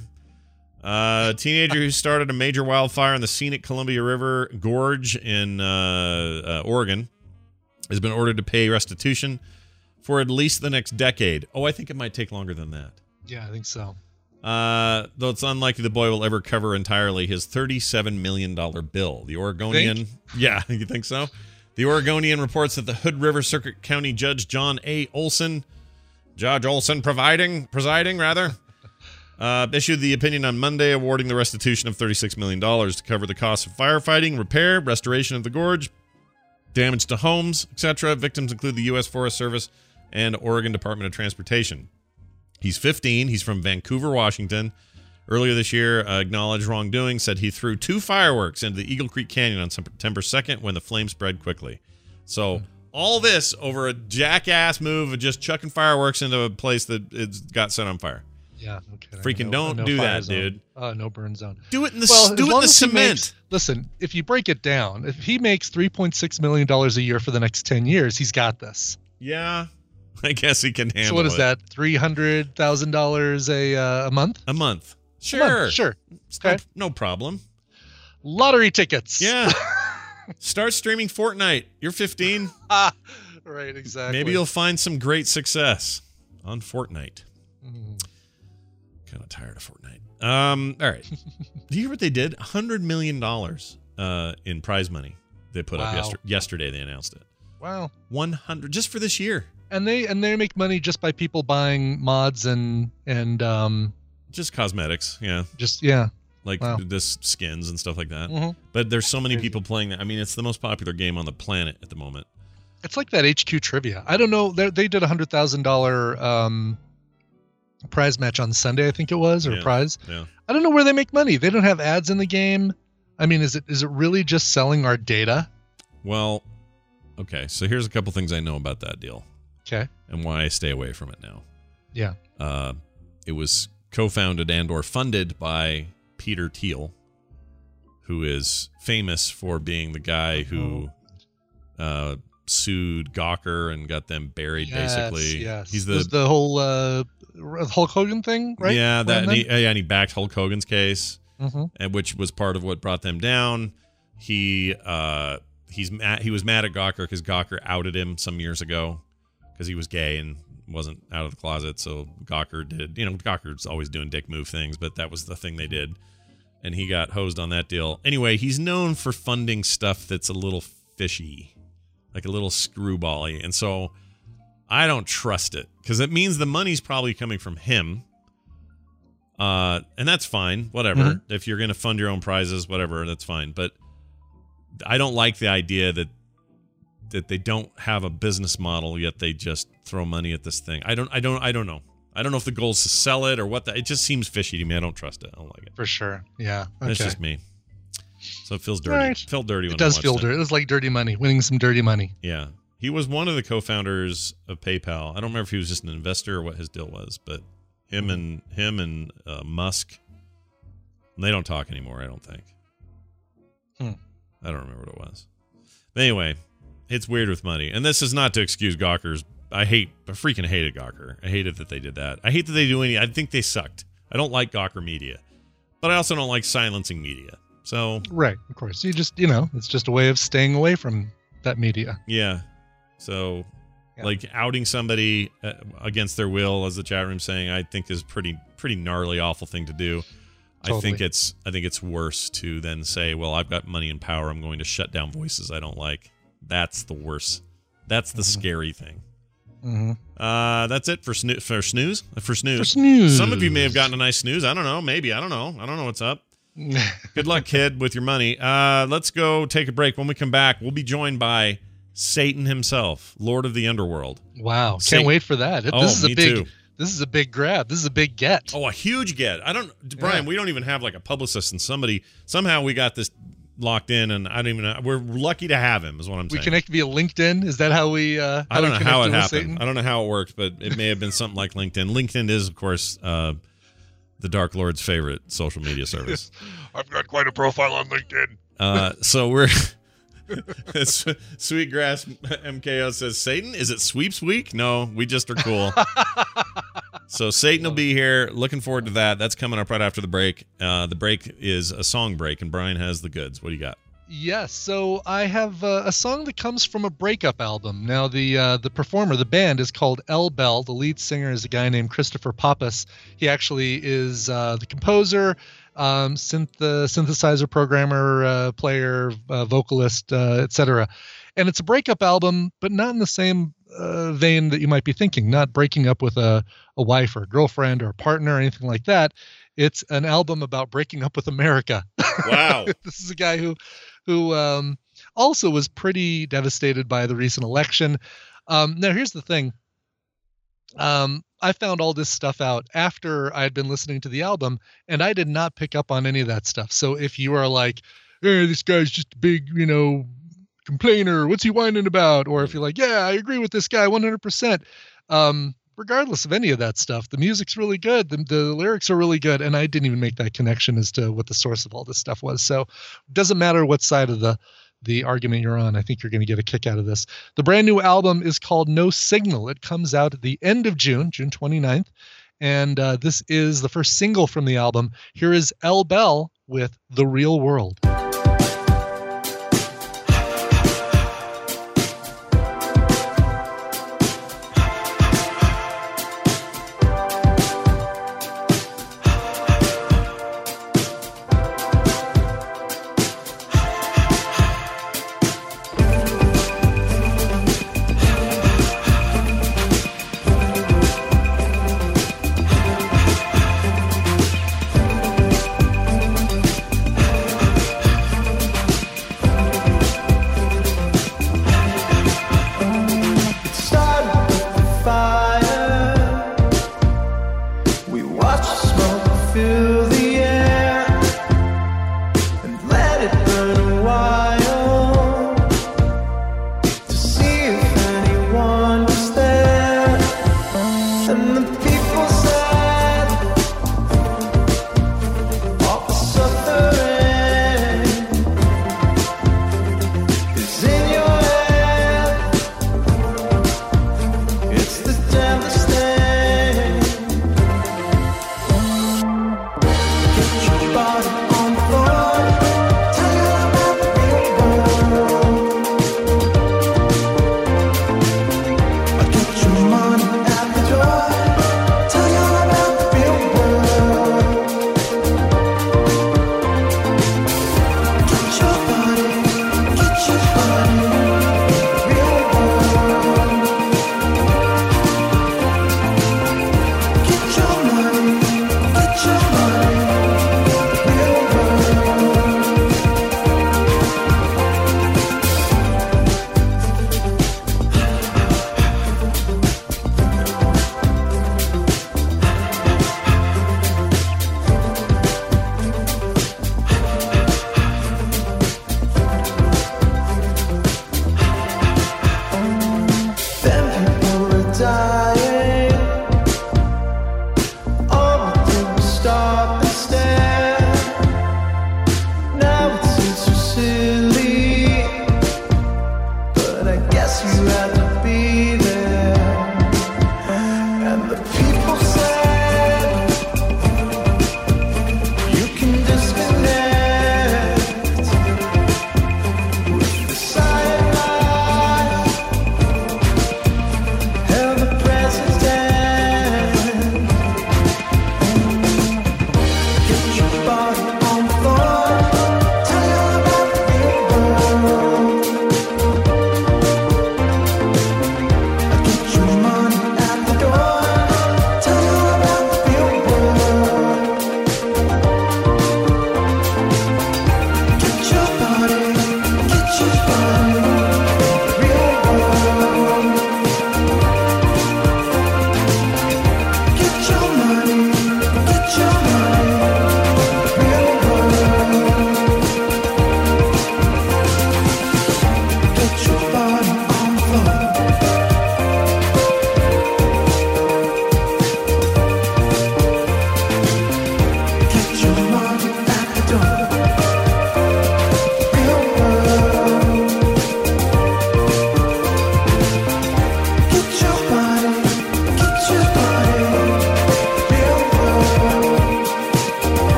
Uh, a teenager who started a major wildfire in the scenic Columbia River Gorge in uh, uh, Oregon has been ordered to pay restitution for at least the next decade. Oh, I think it might take longer than that. Yeah, I think so. Uh, though it's unlikely the boy will ever cover entirely his thirty-seven million dollars bill. The Oregonian... Think? Yeah, you think so? The Oregonian reports that the Hood River Circuit County Judge John A. Olson, Judge Olson providing, presiding, rather, uh, issued the opinion on Monday awarding the restitution of thirty-six million dollars to cover the costs of firefighting, repair, restoration of the gorge, damage to homes, et cetera. Victims include the U S Forest Service and Oregon Department of Transportation. He's fifteen. He's from Vancouver, Washington. Earlier this year, uh, acknowledged wrongdoing, said he threw two fireworks into the Eagle Creek Canyon on September second when the flames spread quickly. So all this over a jackass move of just chucking fireworks into a place that it's got set on fire. Yeah, okay. Freaking no, don't no do that, zone. dude. Uh, no burn zone. Do it in the, well, do it in the cement. Makes, listen, if you break it down, if he makes three point six million dollars a year for the next ten years, he's got this. Yeah, I guess he can handle it. So what is it. that? three hundred thousand dollars a uh, a month? A month. Sure. A month, sure. Okay. No, no problem. Lottery tickets. Yeah. Start streaming Fortnite. You're fifteen. Ah, right, exactly. Maybe you'll find some great success on Fortnite. Mm. Kind of tired of Fortnite. Um, all right. Do you hear what they did? one hundred million dollars uh, in prize money they put wow. up yesterday. Yesterday they announced it. Wow. one hundred just for this year. And they and they make money just by people buying mods and and um just cosmetics, yeah. Just yeah. Like wow. this skins and stuff like that. Mm-hmm. But there's so many people playing that. I mean, it's the most popular game on the planet at the moment. It's like that H Q trivia. I don't know. They they did a hundred thousand dollar um prize match on Sunday, I think it was, or yeah. prize. Yeah. I don't know where they make money. They don't have ads in the game. I mean, is it is it really just selling our data? Well, okay. So here's a couple things I know about that deal. Okay. And why I stay away from it now. Yeah. Uh, it was co-founded and or funded by Peter Thiel, who is famous for being the guy who uh, sued Gawker and got them buried, yes, basically. Yes. He's the was the whole uh, Hulk Hogan thing, right? Yeah, that and he, yeah, and he backed Hulk Hogan's case, mm-hmm. and which was part of what brought them down. He uh, he's mad, he was mad at Gawker because Gawker outed him some years ago because he was gay and wasn't out of the closet. So Gawker did, you know, Gawker's always doing dick move things, but that was the thing they did. And he got hosed on that deal. Anyway, he's known for funding stuff that's a little fishy, like a little screwball-y. And so I don't trust it because it means the money's probably coming from him. Uh, and that's fine, whatever. Mm-hmm. If you're going to fund your own prizes, whatever, that's fine. But I don't like the idea that that they don't have a business model yet they just throw money at this thing. I don't I don't I don't know. I don't know if the goal is to sell it or what. The, it just seems fishy to me. I don't trust it. I don't like it. For sure. Yeah. Okay. That's just me. So it feels dirty. Right. It felt dirty when it does I feel watched dirty. it. It was like dirty money, winning some dirty money. Yeah. He was one of the co-founders of PayPal. I don't remember if he was just an investor or what his deal was, but him mm-hmm. and him and uh, Musk, they don't talk anymore, I don't think. Hmm. I don't remember what it was. But anyway, it's weird with money. And this is not to excuse Gawker's. I hate, I freaking hated Gawker. I hated that they did that. I hate that they do any, I think they sucked. I don't like Gawker Media. But I also don't like silencing media. So. Right, of course. You just, you know, it's just a way of staying away from that media. Yeah. So, yeah. like, outing somebody uh, against their will, as the chat room's saying, I think is pretty, pretty gnarly, awful thing to do. Totally. I think it's, I think it's worse to then say, well, I've got money and power. I'm going to shut down voices I don't like. That's the worst. That's the mm-hmm. scary thing. Mm-hmm. Uh, that's it for, snoo- for snooze. For snooze. For snooze. Some of you may have gotten a nice snooze. I don't know. Maybe. I don't know. I don't know what's up. Good luck, kid, with your money. Uh, let's go take a break. When we come back, we'll be joined by Satan himself, Lord of the Underworld. Wow. Satan. Can't wait for that. Oh, this is a me big too. This is a big grab. This is a big get. Oh, a huge get. I don't Brian, yeah. we don't even have like a publicist and somebody somehow we got this locked in and I don't even know. We're lucky to have him is what I'm we saying. We connect via LinkedIn. Is that how we uh how I don't we know how it happened. Satan? I don't know how it worked, but it may have been something like LinkedIn. LinkedIn is of course uh the Dark Lord's favorite social media service. I've got quite a profile on LinkedIn. Uh so we're It's, Sweetgrass M K O says, Satan, is it sweeps week? No, we just are cool. So Satan will be here. Looking forward to that. That's coming up right after the break. Uh, the break is a song break, and Brian has the goods. What do you got? Yes, so I have uh, a song that comes from a breakup album. Now, the uh, the performer, the band, is called L. Bell. The lead singer is a guy named Christopher Pappas. He actually is uh, the composer, um, synth uh, synthesizer programmer, uh, player, uh, vocalist, uh, et cetera. And it's a breakup album, but not in the same uh, vein that you might be thinking. Not breaking up with a, a wife or a girlfriend or a partner or anything like that. It's an album about breaking up with America. Wow. This is a guy who who um, also was pretty devastated by the recent election. Um, now, here's the thing. Um, I found all this stuff out after I had been listening to the album, and I did not pick up on any of that stuff. So if you are like, hey, this guy's just a big, you know, complainer, what's he whining about? Or if you're like, yeah, I agree with this guy one hundred percent. Um, regardless of any of that stuff, the music's really good. The, the lyrics are really good. And I didn't even make that connection as to what the source of all this stuff was. So it doesn't matter what side of the, the argument you're on. I think you're going to get a kick out of this. The brand new album is called No Signal. It comes out at the end of June, June twenty-ninth. And uh, this is the first single from the album. Here is L. Bell with The Real World.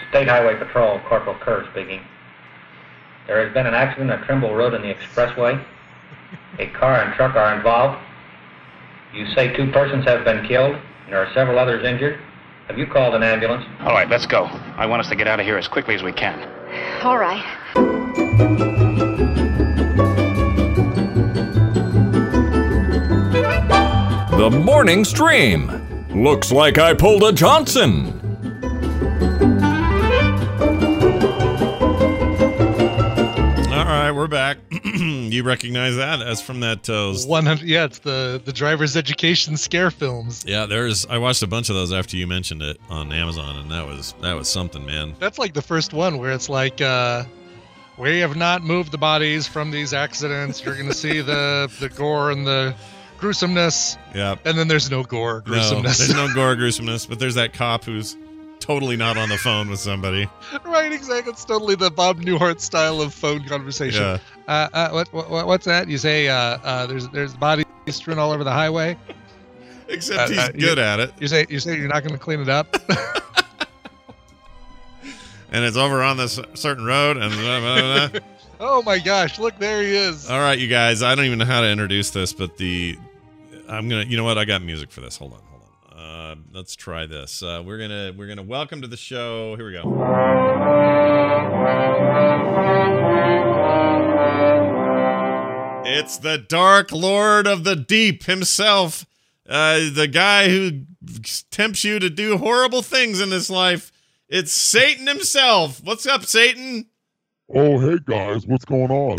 State Highway Patrol, Corporal Kerr speaking. There has been an accident at Trimble Road in the expressway. A car and truck are involved. You say two persons have been killed, and there are several others injured. Have you called an ambulance? All right, let's go. I want us to get out of here as quickly as we can. All right. The morning stream. Looks like I pulled a Johnson. All right, we're back. You recognize that as from that uh, one hundred? Yeah, it's the the driver's education scare films. Yeah, there's. I watched a bunch of those after you mentioned it on Amazon, and that was that was something, man. That's like the first one where it's like, uh, we have not moved the bodies from these accidents. You're going to see the the gore and the gruesomeness. Yeah. And then there's no gore, gruesomeness. No, there's no gore, gruesomeness, but there's that cop who's totally not on the phone with somebody. Right, exactly. It's totally the Bob Newhart style of phone conversation. Yeah. Uh, uh, what, what what's that? You say uh, uh, there's there's bodies strewn all over the highway. Except uh, he's uh, good you, at it. You say you say you're not going to clean it up. And it's over on this certain road. And blah, blah, blah. Oh my gosh! Look, there he is. All right, you guys. I don't even know how to introduce this, but the I'm gonna. You know what? I got music for this. Hold on. Uh, let's try this. Uh, we're gonna we're gonna welcome to the show. Here we go. It's the Dark Lord of the Deep himself, uh, the guy who tempts you to do horrible things in this life. It's Satan himself. What's up, Satan? Oh, hey guys, what's going on?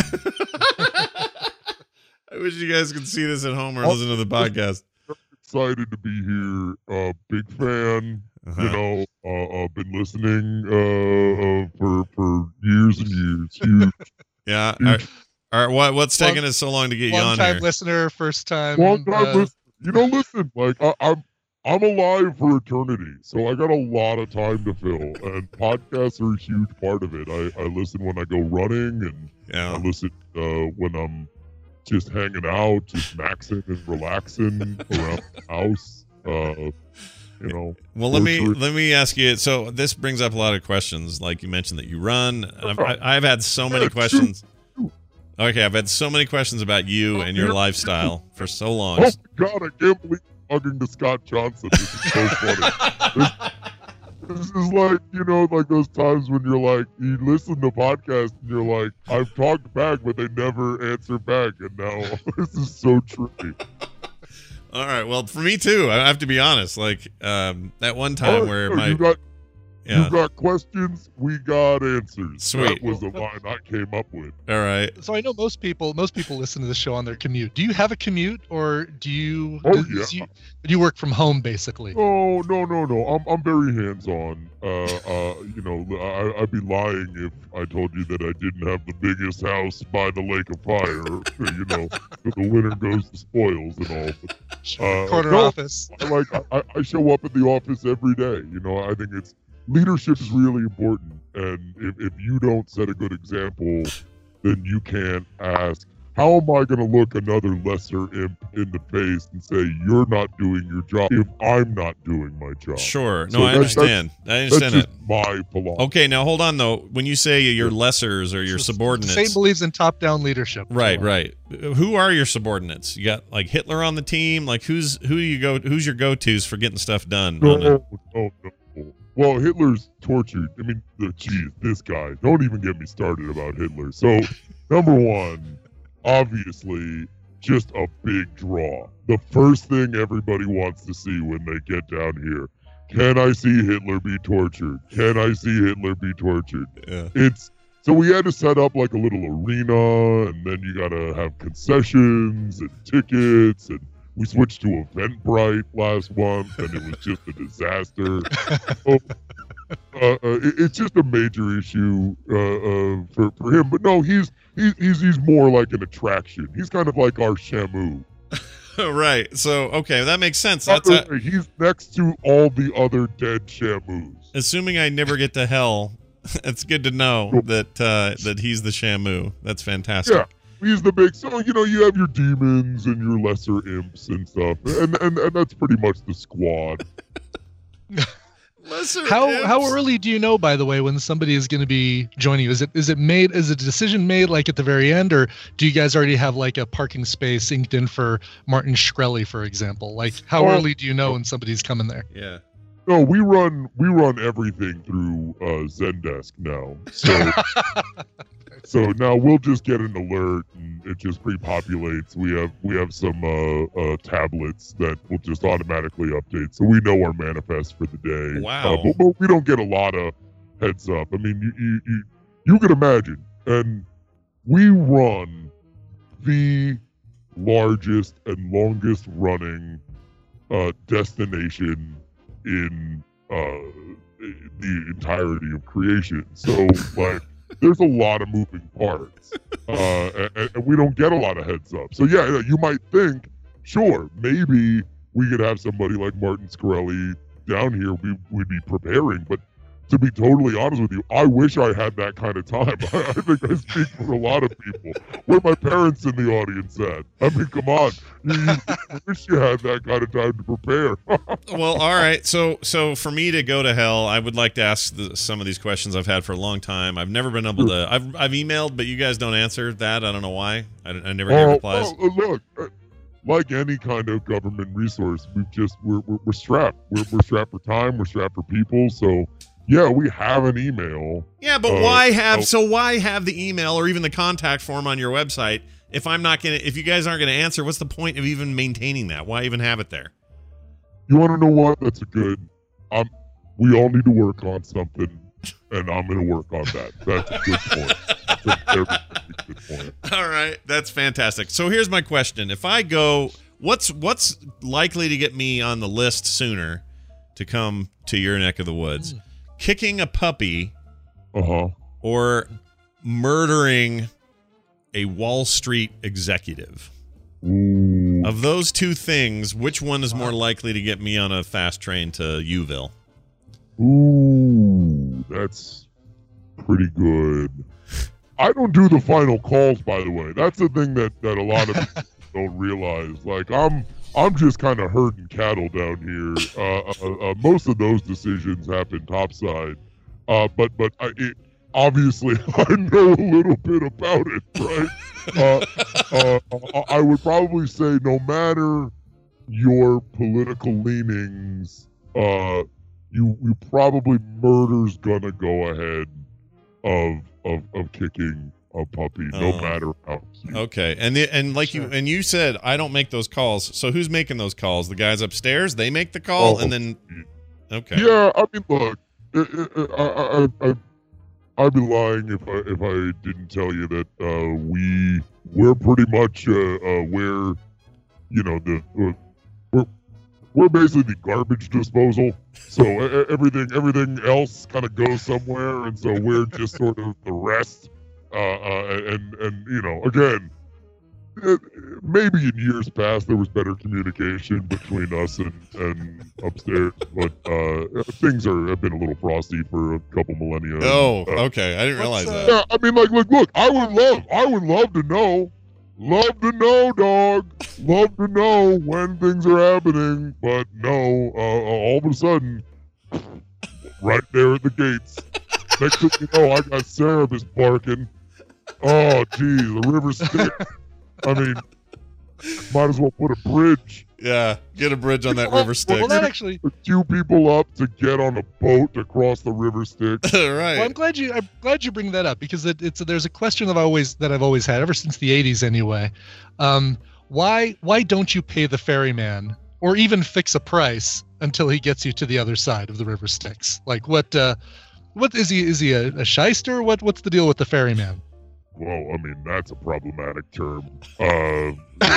I wish you guys could see this at home or listen to the podcast. Excited to be here. Uh, big fan. Uh-huh. You know, uh, I've been listening uh, uh, for for years and years. Huge. Yeah. All right. All right. What what's taking long, us so long to get you long on time here? listener, first time. Long time uh, listen. You know, listen. Like I, I'm I'm alive for eternity, so I got a lot of time to fill, and podcasts are a huge part of it. I I listen when I go running, and Yeah. I listen uh, when I'm just hanging out, just maxing and relaxing around the house. Uh, you know. Well, let me torturing- let me ask you. So this brings up a lot of questions. Like you mentioned that you run. I've, I- I've had so many Yeah, questions. Okay, I've had so many questions about you and your lifestyle for so long. Oh my god, I can't believe I'm talking to Scott Johnson. This is so funny. This, this is like, you know, like those times when you're like, you listen to podcasts and you're like, I've talked back, but they never answer back. And now this is so tricky. All right. Well, for me too. I have to be honest. Like um, that one time Oh, where so my you got, yeah. you got questions, we got answers. Sweet. That was the line I came up with. All right. So I know most people most people listen to the show on their commute. Do you have a commute, or do you? Oh, does yeah. you, do you work from home basically? Oh no no no! I'm I'm very hands on. Uh uh, you know, I I'd be lying if I told you that I didn't have the biggest house by the lake of fire. You know, but the winter goes to spoils and all. But, uh, Corner no, office. I like I, I show up at the office every day. You know, I think it's leadership is really important, and if if you don't set a good example, then you can't ask, how am I going to look another lesser imp in the face and say, you're not doing your job if I'm not doing my job? Sure. No, So I that's- understand. I That's understand just it. my philosophy. Okay. Now hold on though. When you say your lessers or your subordinates, Satan believes in top-down leadership. right, right. Who are your subordinates? You got like Hitler on the team. Like who's who do you go? Who's your go-tos for getting stuff done? No, on no, it? no, no. Well, Hitler's tortured. I mean, the geez, this guy. Don't even get me started about Hitler. So, number one, obviously, just a big draw. The first thing everybody wants to see when they get down here. Can I see Hitler be tortured? Can I see Hitler be tortured? Yeah. It's so we had to set up like a little arena, and then you gotta have concessions and tickets, and we switched to Eventbrite last month, and it was just a disaster. so, uh, uh, it, it's just a major issue uh, uh, for for him. But no, he's he's he's he's more like an attraction. He's kind of like our Shamu. Right. So okay, that makes sense. By That's the a, way, he's next to all the other dead Shamus. assuming I never get to hell. It's good to know that uh, that he's the Shamu. That's fantastic. Yeah. He's the big, so, you know, you have your demons and your lesser imps and stuff, and and, and that's pretty much the squad. Lesser How imps. how early do you know, by the way, when somebody is going to be joining you? Is it is it made is a decision made like at the very end, or do you guys already have like a parking space inked in for Martin Shkreli, for example? Like how Oh. early do you know when somebody's coming there? Yeah. No, we run we run everything through uh, Zendesk now. So so now we'll just get an alert and it just pre-populates. We have we have some uh, uh, tablets that will just automatically update, so we know our manifest for the day. Wow. Uh, but, but we don't get a lot of heads up. I mean, you you you, you can imagine, and we run the largest and longest running uh, destination in uh, the entirety of creation. So, like, there's a lot of moving parts, uh, and, and we don't get a lot of heads up. So, yeah, you might think, sure, maybe we could have somebody like Martin Shkreli down here. We, we'd be preparing, but to be totally honest with you, I wish I had that kind of time. I, I think I speak for a lot of people. Where my parents in the audience at? I mean, come on. You, you wish you had that kind of time to prepare. Well, all right. So, so for me to go to hell, I would like to ask the, some of these questions I've had for a long time. I've never been able to. I've I've emailed, but you guys don't answer that. I don't know why. I, I never get Oh, replies. oh, look, uh, like any kind of government resource, we've just we're we're, we're strapped. We're, we're strapped for time. We're strapped for people. So. Yeah, we have an email. Yeah, but uh, why have oh, so why have the email or even the contact form on your website if I'm not gonna if you guys aren't gonna answer? What's the point of even maintaining that? Why even have it there? You want to know what? That's a good. Um, we all need to work on something, and I'm going to work on that. That's a good point. That's a very, very good point. All right, that's fantastic. So here's my question: if I go, what's what's likely to get me on the list sooner to come to your neck of the woods? Mm. Kicking a puppy, uh-huh, or murdering a Wall Street executive. Ooh. Of those two things, which one is more likely to get me on a fast train to Uville? Ooh, that's pretty good. I don't do the final calls, by the way. That's the thing that, that a lot of people don't realize. Like, I'm I'm just kind of herding cattle down here. Uh, uh, uh, most of those decisions happen topside. Uh, but but I, it, obviously, I know a little bit about it, right? uh, uh, I would probably say no matter your political leanings, uh, you you probably murder's gonna go ahead of of, of kicking a puppy, no Oh. matter how cute. Okay, and the, and like Sure. you and you said, I don't make those calls. So who's making those calls? The guys upstairs? They make the call, Oh, and then okay. Yeah, I mean, look, I, I, I, I, I'd be lying if I if I didn't tell you that uh, we we're pretty much uh, uh, where, you know, the uh, we're we're basically garbage disposal. So uh, everything everything else kind of goes somewhere, and so we're just sort of the rest. Uh, uh, and and you know, again, it, maybe in years past there was better communication between us and, and upstairs, but uh, things are have been a little frosty for a couple millennia. Oh, Uh, okay. I didn't realize What's, uh, that. yeah, I mean, like, look, look, I would love, I would love to know, love to know, dog, love to know when things are happening, but no, uh, all of a sudden, right there at the gates, next thing you know, I got Cerebus barking. Oh, geez, the river Styx. I mean, might as well put a bridge. Yeah, get a bridge on that Well, River Styx. Well, that actually. Two people up to get on a boat to cross the river Styx. right. Well, I'm glad you. I'm glad you bring that up because it, it's there's a question that I've always that I've always had ever since the eighties anyway. Um, why why don't you pay the ferryman or even fix a price until he gets you to the other side of the river Styx? Like what? Uh, what is he? Is he a, a shyster? What what's the deal with the ferryman? Well, I mean, that's a problematic term. Uh,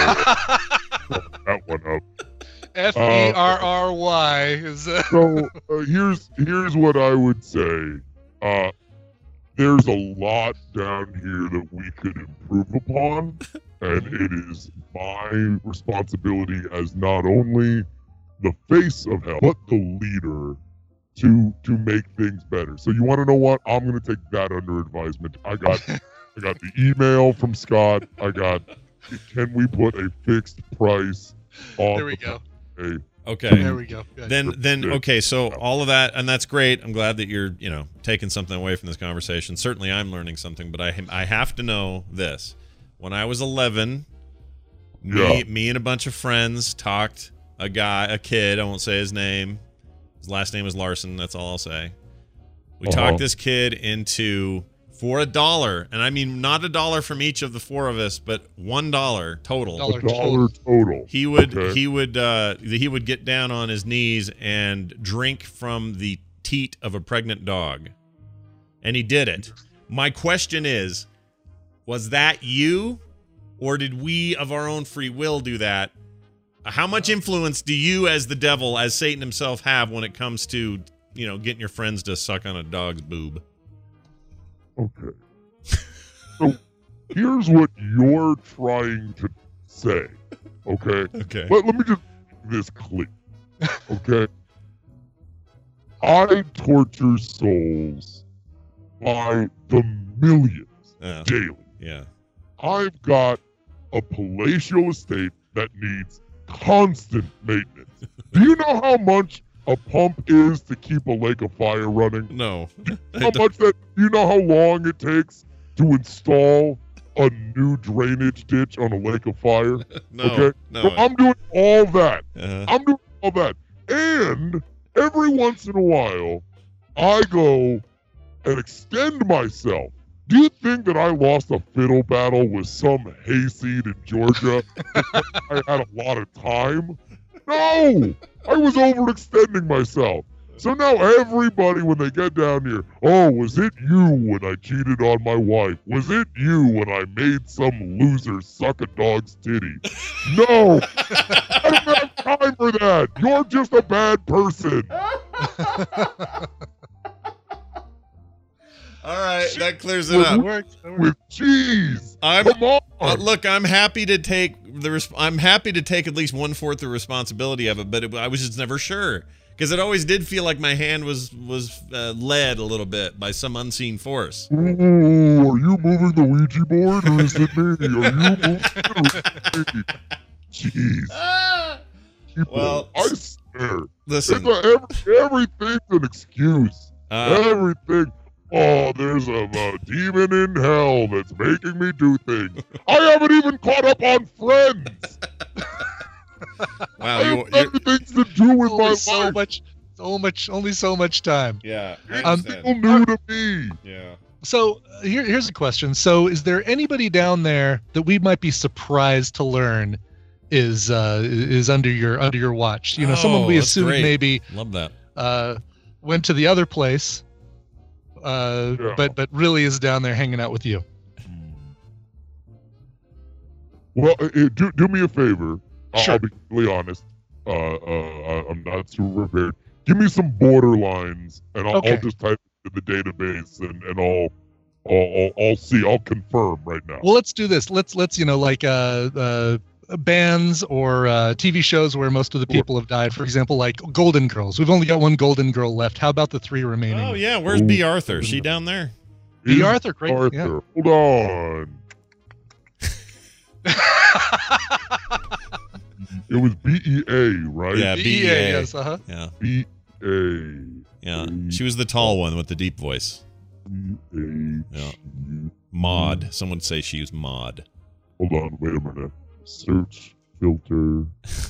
that one up. F E R R Y is. Uh, So uh, here's here's what I would say. Uh, there's a lot down here that we could improve upon, and it is my responsibility as not only the face of hell, but the leader to to make things better. So you want to know what? I'm going to take that under advisement. I got I got the email from Scott. I got. Can we put a fixed price on there we the go. Hey, Okay. There we go. Good. Then, then okay. So all of that, and that's great. I'm glad that you're, you know, taking something away from this conversation. Certainly, I'm learning something. But I, I have to know this. When I was eleven, me, Yeah. me and a bunch of friends talked a guy, a kid. I won't say his name. His last name is Larson. That's all I'll say. We Uh-huh. talked this kid into for a dollar, and I mean not a dollar from each of the four of us, but one dollar total. Dollar A dollar total. He would Okay. he would uh, he would get down on his knees and drink from the teat of a pregnant dog, and he did it. My question is, was that you, or did we of our own free will do that? How much influence do you, as the devil, as Satan himself, have when it comes to, you know, getting your friends to suck on a dog's boob? Okay. So here's what you're trying to say. Okay. Okay. Let, let me just make this clear. Okay. I torture souls by the millions Yeah. daily. Yeah. I've got a palatial estate that needs constant maintenance. Do you know how much a pump is to keep a lake of fire running? No. How much that? Do you know how long it takes to install a new drainage ditch on a lake of fire? No. Okay. No. So I'm doing all that. Uh-huh. I'm doing all that. And every once in a while, I go and extend myself. Do you think that I lost a fiddle battle with some hayseed in Georgia because I had a lot of time? No! I was overextending myself. So now everybody, when they get down here, oh, was it you when I cheated on my wife? Was it you when I made some loser suck a dog's titty? No! I don't have time for that. You're just a bad person. All right, that clears it up. With cheese. I'm, Come on. uh, look, I'm happy to take the. Res- I'm happy to take at least one fourth the responsibility of it, but it, I was just never sure because it always did feel like my hand was was uh, led a little bit by some unseen force. Ooh, are you moving the Ouija board or is it me? Are you moving it or is it me? Jeez. People, Well, I swear. Listen, It's a, every, everything's an excuse. uh, Everything. Oh, there's a, a demon in hell that's making me do things. I haven't even caught up on Friends. wow, I you, have you're, other things to do with Only my so life. much, so much, only so much time. yeah, I Um, understand. People new to me. yeah. So uh, here, here's a question. So is there anybody down there that we might be surprised to learn is uh, is under your under your watch? You know, someone Oh, we that's assumed great. maybe Love that. uh, went to the other place, uh, Yeah. but but really is down there hanging out with you. Well, uh, uh, do do me a favor. I'll, Sure. I'll be completely honest. Uh, uh, I'm not super prepared. Give me some borderlines, and I'll, Okay. I'll just type it in the database, and and I'll, I'll I'll I'll see. I'll confirm right now. Well, let's do this. Let's let's you know like uh, uh bands or uh, T V shows where most of the people have died. For example, like Golden Girls. We've only got one Golden Girl left. How about the three remaining? Oh yeah, where's Ooh. B. Arthur? Is she down there? B. Is Arthur, great. Arthur, Yeah. hold on. It was B E A, right? Yeah, B B. E A, A. yes, uh-huh. Yeah, B A. yeah. She was the tall one with the deep voice. B A. Yeah. Maud. Someone would say she was Maud. Hold on, wait a minute. Search filter.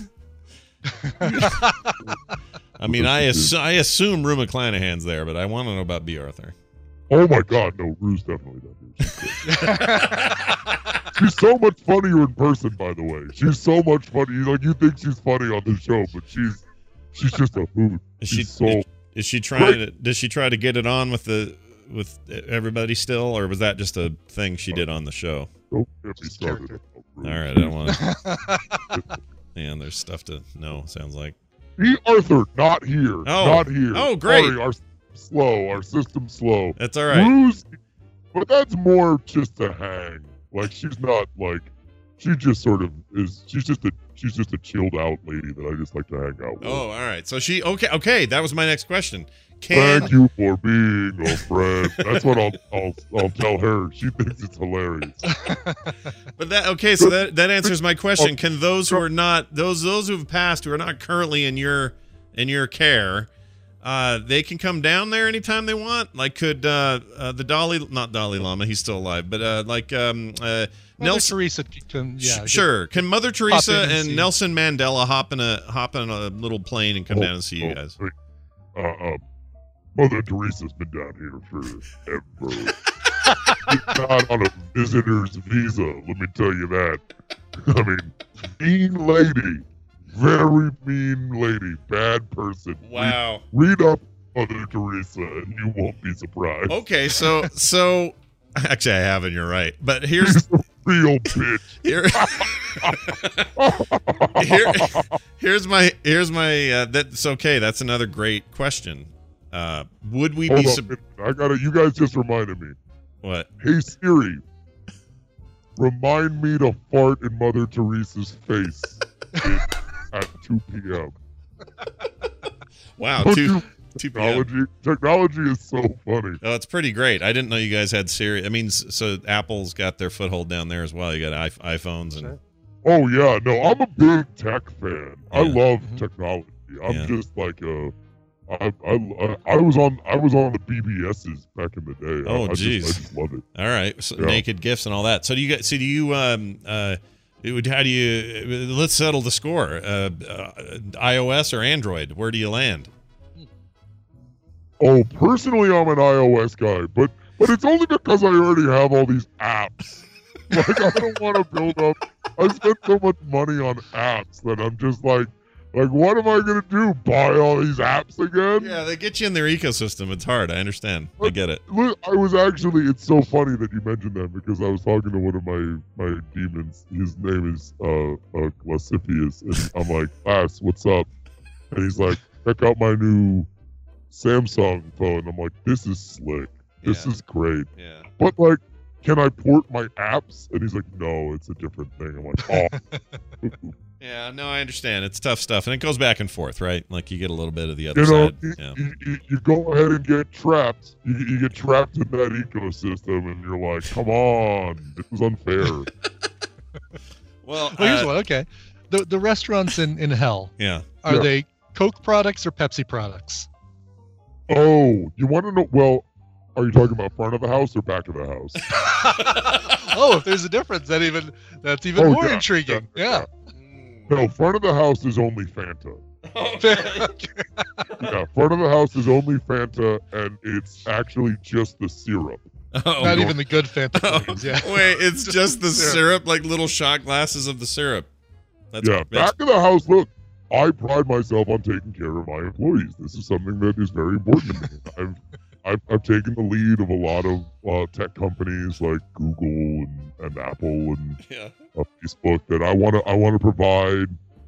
I mean, I assu- I assume Rue McClanahan's there, but I want to know about B. Arthur. Oh my God, no, Rue's definitely not here. She's great. She's so much funnier in person, by the way. She's so much funny. Like you think she's funny on the show, but she's she's just a hoot. Is she She's so is, is she trying to does she try to get it on with the with everybody still, or was that just a thing she did on the show? Don't get me started. character. about Rue. All right, I don't want to. Man, there's stuff to know. Sounds like. B. Arthur, not here. Oh. Not here. Oh, great. Sorry, our system's slow. Our system's slow. That's all right. Rue's, but that's more just a hang. Like she's not like she just sort of is. She's just a she's just a chilled out lady that I just like to hang out with. Oh, all right. So she okay. Okay, that was my next question. Can Thank you for being a friend. That's what I'll I'll I'll tell her. She thinks it's hilarious. But that okay, so that that answers my question. Can those who are not those those who've passed who are not currently in your in your care, uh, they can come down there anytime they want? Like could uh, uh, the Dalai not Dalai Lama, he's still alive, but uh, like um, uh, Mother Nelson Teresa can, yeah, Sh- sure. Can Mother Teresa and and see. Nelson Mandela hop in a hop in a little plane and come Oh, down and see you oh, guys? wait. Uh, uh, Mother Teresa's been down here forever. She's not on a visitor's visa, let me tell you that. I mean, mean lady. Very mean lady. Bad person. Wow. Read, read up Mother Teresa and you won't be surprised. Okay, so so actually I haven't, you're right. But here's She's a real bitch. here, here here's my here's my uh, that's okay. That's another great question. Uh, would we Hold be on, sub- I gotta, you guys just reminded me. what? Hey Siri, remind me to fart in Mother Teresa's face at two p.m. Wow, Don't two you- two p m. Technology, technology is so funny. Oh, it's pretty great. I didn't know you guys had Siri. I mean, s- so Apple's got their foothold down there as well. You got I- iPhones and Oh yeah, no, I'm a big tech fan. I Yeah. love Mhm. technology. I'm Yeah. just like a, I, I, I was on, I was on the B B S's back in the day. I- Oh, I, just, geez. I just love it. all right, so Yeah. naked gifts and all that. So do you guys? So do you? Um, uh, it would, how do you? Let's settle the score. Uh, uh, iOS or Android? Where do you land? Oh, personally, I'm an iOS guy, but but it's only because I already have all these apps. Like I don't want to build up. I spent so much money on apps that I'm just like, like what am I gonna do? Buy all these apps again? Yeah, they get you in their ecosystem. It's hard. I understand. I get it. Look, I was actually, it's so funny that you mentioned that because I was talking to one of my, my demons. His name is uh, uh Glacipius, and I'm like, Glass, what's up? And he's like, check out my new Samsung phone. I'm like, this is slick. This Yeah. is great. Yeah. But like, can I port my apps? And he's like, no, it's a different thing. I'm like, oh. Yeah, no, I understand. It's tough stuff, and it goes back and forth, right? Like you get a little bit of the other You know, side. you, Yeah. you, you, you go ahead and get trapped. You, you get trapped in that ecosystem, and you're like, come on, this was unfair. Well, Well, here's uh, one. Okay, the the restaurants in in hell, yeah. are Yeah. they Coke products or Pepsi products? Oh, you want to know? Well, are you talking about front of the house or back of the house? Oh, if there's a difference, that even that's even Oh, more yeah, intriguing. yeah, Yeah. No, front of the house is only Fanta. Okay. Yeah, front of the house is only Fanta, and it's actually just the syrup. Oh, Not no. even the good Fanta oh, things. Yeah. wait, it's just the syrup. syrup, like little shot glasses of the syrup. That's Yeah, that's- back of the house. Look, I pride myself on taking care of my employees. This is something that is very important to me. I've I've, I've taken the lead of a lot of uh, tech companies like Google and, and Apple and yeah. uh, Facebook that I want to I want to provide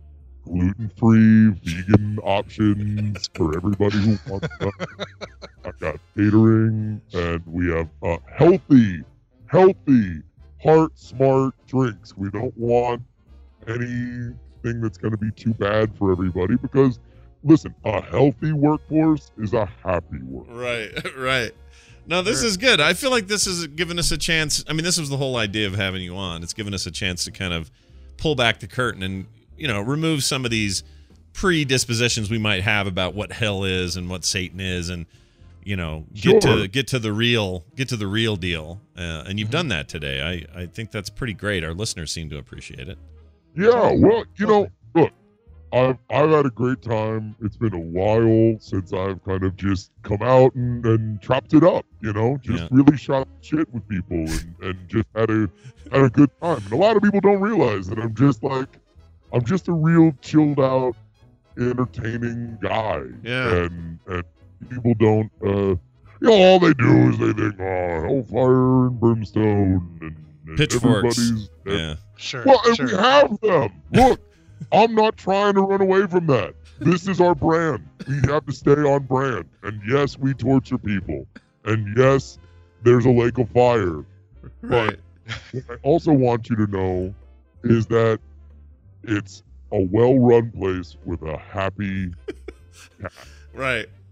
gluten-free, vegan options for everybody who wants them. I've got catering, and we have uh, healthy, healthy, heart-smart drinks. We don't want anything that's going to be too bad for everybody because, listen, a healthy workforce is a happy workforce. Right, right. No, this is good. I feel like this has given us a chance. I mean, this was the whole idea of having you on. It's given us a chance to kind of pull back the curtain and, you know, remove some of these predispositions we might have about what hell is and what Satan is, and, you know, get Sure. to get to the real get to the real deal. Uh, and you've done that today. I I think that's pretty great. Our listeners seem to appreciate it. Yeah, well, you know, look, I've I've had a great time. It's been a while since I've kind of just come out and, and chopped it up, you know, just Yeah. really shot shit with people and, and just had a had a good time. And a lot of people don't realize that I'm just like I'm just a real chilled out, entertaining guy. Yeah. And and people don't uh you know, all they do is they think, oh, hellfire and brimstone and, and Pitchforks. everybody's Yeah. Sure. well, and sure. we have them. Look, I'm not trying to run away from that. This is our brand. We have to stay on brand. And yes, we torture people. And yes, there's a lake of fire. Right. What I also want you to know is that it's a well-run place with a happy cat. Right.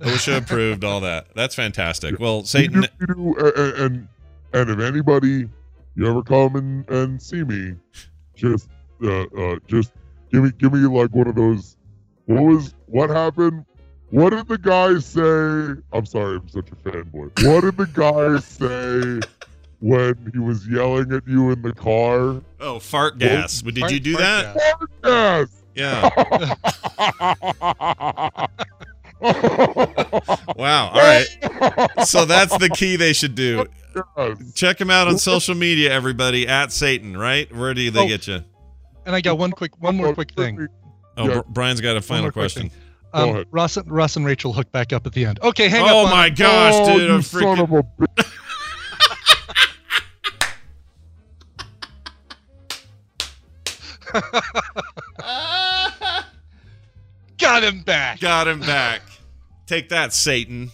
OSHA approved, all that. That's fantastic. Well, Satan. We do, we do, and, and and if anybody, you ever come and, and see me, just uh, uh, just give me give me like one of those. What was what happened? What did the guy say? I'm sorry, I'm such a fanboy. What did the guy say when he was yelling at you in the car? Oh, fart gas. Did Fart- you do fart that? gas. Fart gas. Yeah. Wow. All right. So that's the key they should do. Yes. Check him out on social media, everybody, at Satan, right? Where do they Oh. get you? And I got one quick, one more quick thing. Oh, Yeah. Br- Brian's got a One final more quick question. thing. Um, ahead. Ross, and- Ross and Rachel hook back up at the end. Okay, hang up. Oh on- my gosh, Oh, dude! you I'm son freaking. of a bitch. Got him back. Got him back. Take that, Satan.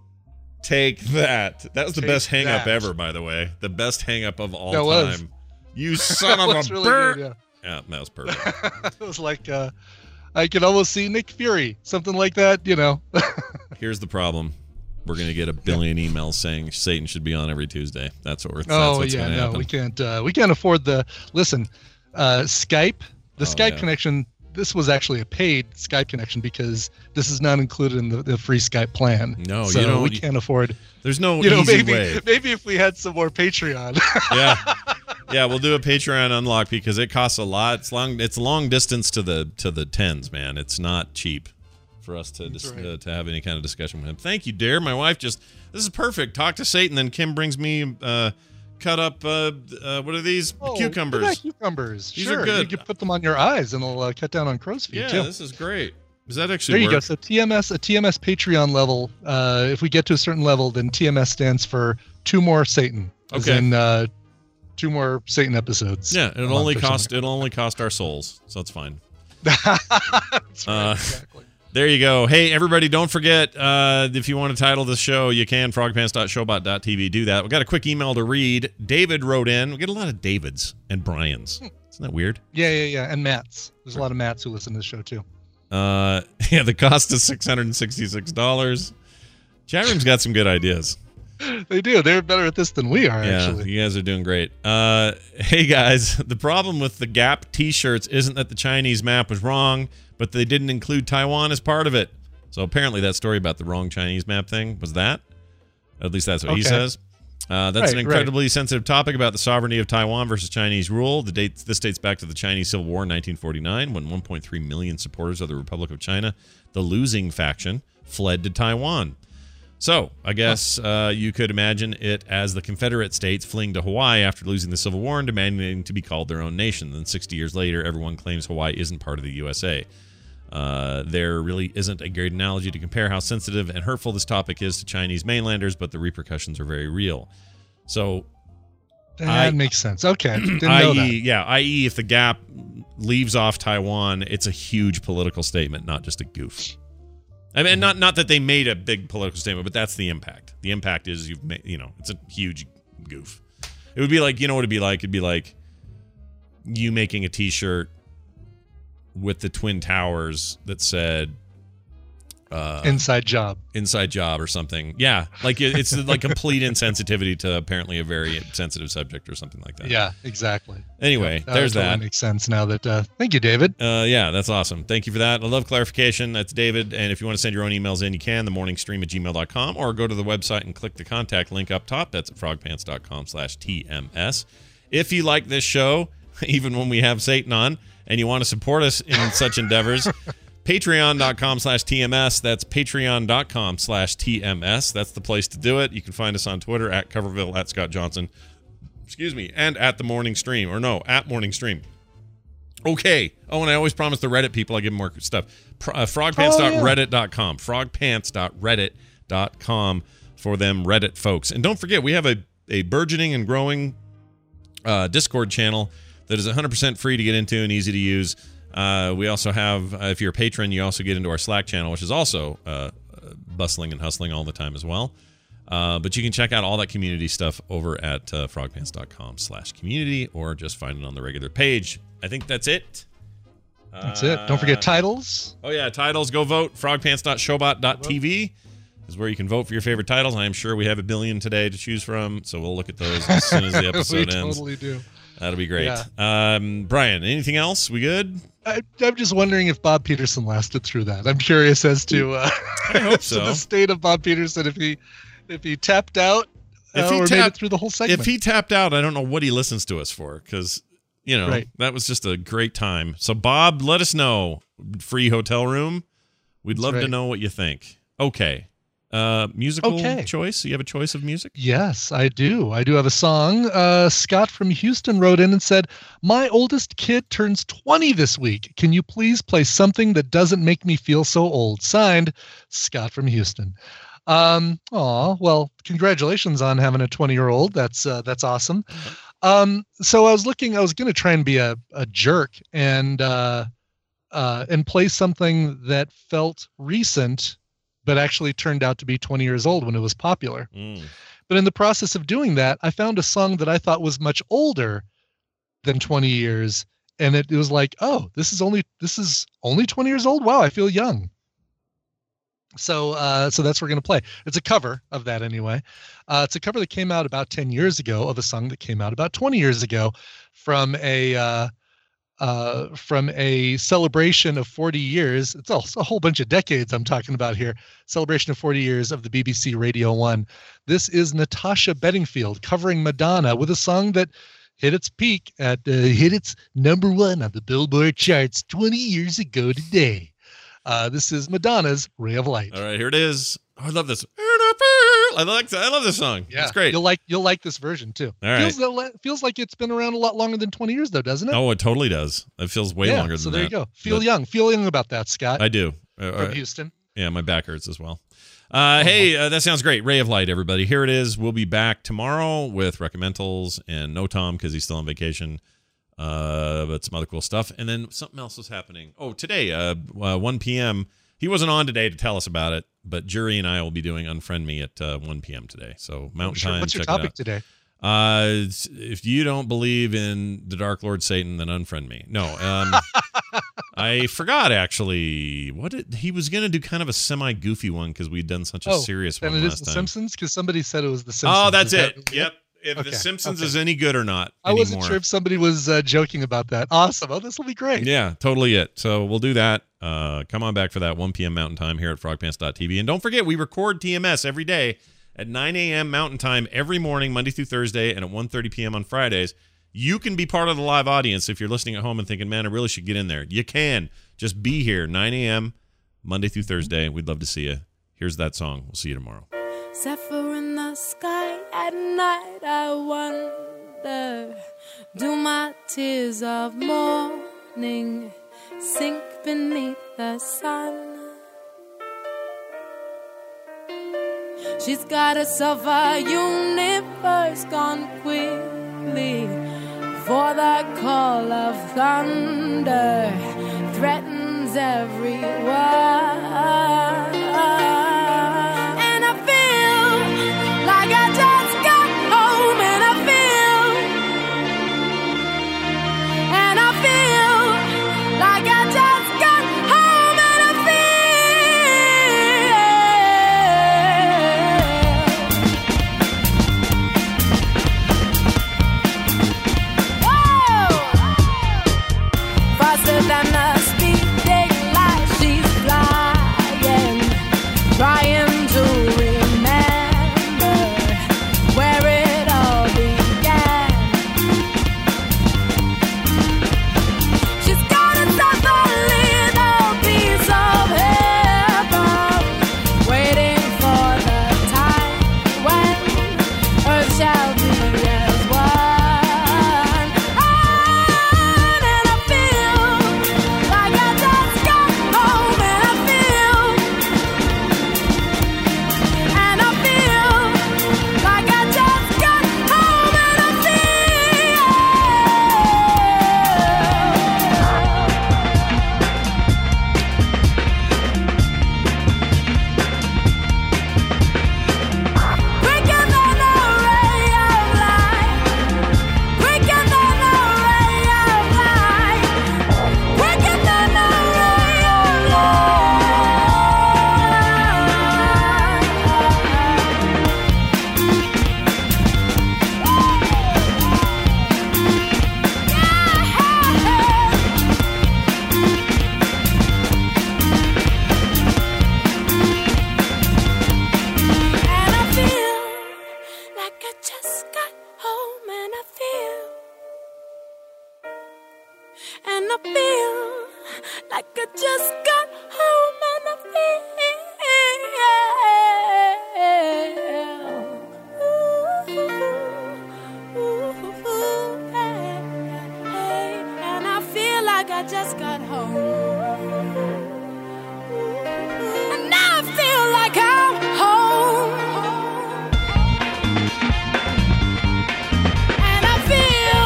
Take that. That was the Take best hang up that. ever, by the way. The best hang up of all That time. was. You son of a That's really bird. good, Yeah, that was perfect. yeah. It was like uh, I could almost see Nick Fury, something like that, you know. Here's the problem. We're gonna get a billion emails saying Satan should be on every Tuesday. That's what we're. That's Oh what's yeah, gonna no, happen. we can't. Uh, we can't afford the. Listen, uh, Skype. The Oh, Skype yeah. connection. This was actually a paid Skype connection because this is not included in the, the free Skype plan. No, so you don't- we can't afford. There's no You know, easy maybe way. maybe if we had some more Patreon. Yeah, yeah, we'll do a Patreon unlock because it costs a lot. It's long. It's long distance to the to the tens, man. It's not cheap for us to dis- right. uh, to have any kind of discussion with him. Thank you, dear. My wife just this is perfect. Talk to Satan, then Kim brings me uh, cut up. Uh, uh, what are these Oh, cucumbers? yeah, cucumbers. These sure, are good. You can put them on your eyes, and they'll uh, cut down on crow's feet Yeah, too. this is great. Does that There actually you go. work? So T M S, a T M S Patreon level. Uh, if we get to a certain level, then T M S stands for two more Satan. As Okay. in, uh, two more Satan episodes. Yeah, a it'll month only or cost something. it'll only cost our souls, so it's fine. That's right, Uh, exactly. There you go. Hey, everybody, don't forget, uh, if you want to title the show, you can, frogpants dot showbot dot t v. Do that. We got a quick email to read. David wrote in. We get a lot of Davids and Brians. Isn't that weird? Yeah, yeah, yeah. And Matts. There's a lot of Matts who listen to the show too. Uh, yeah, the cost is six hundred sixty-six dollars. Chat room's got some good ideas. They do. They're better at this than we are, Yeah, actually. you guys are doing great. Uh, hey, guys, the problem with the Gap T-shirts isn't that the Chinese map was wrong, but they didn't include Taiwan as part of it. So apparently that story about the wrong Chinese map thing was that. At least that's what he Okay. says. Uh, that's Right, an incredibly sensitive topic about the sovereignty of Taiwan versus Chinese rule. The date this dates back to the Chinese Civil War in nineteen forty-nine, when one point three million supporters of the Republic of China, the losing faction, fled to Taiwan. So I guess uh, you could imagine it as the Confederate States fleeing to Hawaii after losing the Civil War and demanding to be called their own nation. Then sixty years later, everyone claims Hawaii isn't part of the U S A. Uh, there really isn't a great analogy to compare how sensitive and hurtful this topic is to Chinese mainlanders, but the repercussions are very real. So, That I- makes sense. Okay. Didn't know I E, that. yeah, that is, if the Gap leaves off Taiwan, it's a huge political statement, not just a goof. I mean, not not that they made a big political statement, but that's the impact. The impact is you've made, you know, it's a huge goof. It would be like, you know what it'd be like? It'd be like you making a T-shirt with the Twin Towers that said uh, Inside job. inside job or something. Yeah, like it, it's like complete insensitivity to apparently a very sensitive subject or something like that. Yeah, exactly. Anyway, Uh, there's totally that. makes sense now that. Uh, thank you, David. Uh, yeah, that's awesome. Thank you for that. I love clarification. That's David. And if you want to send your own emails in, you can, themorningstream at gmail dot com, or go to the website and click the contact link up top. That's at frogpants dot com slash T M S. If you like this show, even when we have Satan on, and you want to support us in such endeavors, patreon dot com slash T M S. That's patreon dot com slash T M S. That's the place to do it. You can find us on Twitter at Coverville, at Scott Johnson, excuse me, and at The Morning Stream, or no, at Morning Stream. Okay. Oh, and I always promise the Reddit people I give them more stuff. Pro, uh, frogpants dot reddit dot com. frogpants dot reddit dot com for them Reddit folks. And don't forget, we have a, a burgeoning and growing uh, Discord channel that is one hundred percent free to get into and easy to use. Uh, we also have, uh, if you're a patron, you also get into our Slack channel, which is also uh, bustling and hustling all the time as well. Uh, but you can check out all that community stuff over at uh, frogpants dot com slash community, or just find it on the regular page. I think that's it. That's it. Don't forget Uh, titles. Oh, yeah, titles. Go vote. frogpants dot showbot dot t v. is where you can vote for your favorite titles. I am sure we have a billion today to choose from, so we'll look at those as soon as the episode we ends. Totally do. That'll be great. Yeah. Um, Brian, anything else? We good? I, I'm just wondering if Bob Peterson lasted through that. I'm curious as to, uh, I hope to so. the state of Bob Peterson, if he if he tapped out If uh, he or tapped, made it through the whole segment. If he tapped out, I don't know what he listens to us for, because, you know, Right. that was just a great time. So, Bob, let us know. Free hotel room. We'd That's love to right. know what you think. Okay. Uh, musical Okay. choice? You have a choice of music? Yes, I do. I do have a song. Uh, Scott from Houston wrote in and said, "My oldest kid turns twenty this week. Can you please play something that doesn't make me feel so old?" Signed, Scott from Houston. Um, aw, well, congratulations on having a twenty-year-old. That's uh, that's awesome. Um, so I was looking. I was going to try and be a, a jerk and uh, uh, and play something that felt recent, but actually turned out to be twenty years old when it was popular. Mm. But in the process of doing that, I found a song that I thought was much older than twenty years. And it, it was like, oh, this is only this is only twenty years old. Wow, I feel young. So uh, so that's what we're going to play. It's a cover of that anyway. Uh, it's a cover that came out about ten years ago of a song that came out about twenty years ago from a uh, uh, from a celebration of forty years. It's also a whole bunch of decades I'm talking about here. Celebration of forty years of the B B C Radio one. This is Natasha Bedingfield covering Madonna with a song that hit its peak at uh, hit its number one on the Billboard charts twenty years ago today. Uh, this is Madonna's "Ray of Light." All right, here it is. Oh, I love this. I like. I love this song. Yeah, It's great. You'll like you'll like this version too. All right. Feels that- feels like it's been around a lot longer than twenty years though, doesn't it? Oh, it totally does. It feels way yeah, longer than so that. there you go. Feel But young. Feel young about that, Scott. I do. Uh, from uh, Houston. Yeah, my back hurts as well. Uh, hey, uh, that sounds great. Ray of Light, everybody. Here it is. We'll be back tomorrow with recommendals and no Tom because he's still on vacation. Uh, but some other cool stuff. And then something else is happening. Oh, today, uh, uh, one p.m. He wasn't on today to tell us about it, but Jury and I will be doing Unfriend Me at uh, one p.m. today. So Mountain Sure. Time. What's your check it topic out. today? Uh, it's- if you don't believe in the Dark Lord Satan, then unfriend me. No, um, I forgot actually. What it, he was gonna do, kind of a semi goofy one because we'd done such a Oh, serious then one it is last The time. Simpsons because somebody said it was The Simpsons. Oh, that's Is it. that- Yep. If Okay, The Simpsons okay. is any good or not I wasn't anymore. sure if somebody was uh, joking about that. Awesome. Oh, this will be great. Yeah, totally it. So we'll do that. Uh, come on back for that one p.m. Mountain Time here at frog pants dot t v. And don't forget, we record T M S every day at nine a.m. Mountain Time every morning, Monday through Thursday, and at one thirty p.m. on Fridays. You can be part of the live audience if you're listening at home and thinking, man, I really should get in there. You can. Just be here, nine a.m. Monday through Thursday. We'd love to see you. Here's that song. We'll see you tomorrow. Zephyr in the sky at night, I wonder, do my tears of morning sink beneath the sun? She's got herself a universe gone quickly, for the call of thunder threatens everyone. Like I just got home, and I feel, and I feel like I just got home, and I feel. Whoa! Faster than the speeding light, she's flying. I feel like I just got home and I feel ooh, ooh, hey, hey, and I feel like I just got home. And now I feel like I'm home. And I feel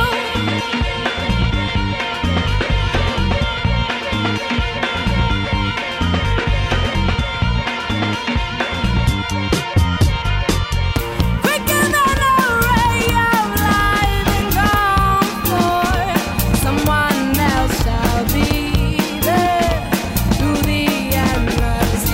quicker than a ray of light and gone for someone else shall be there through the endless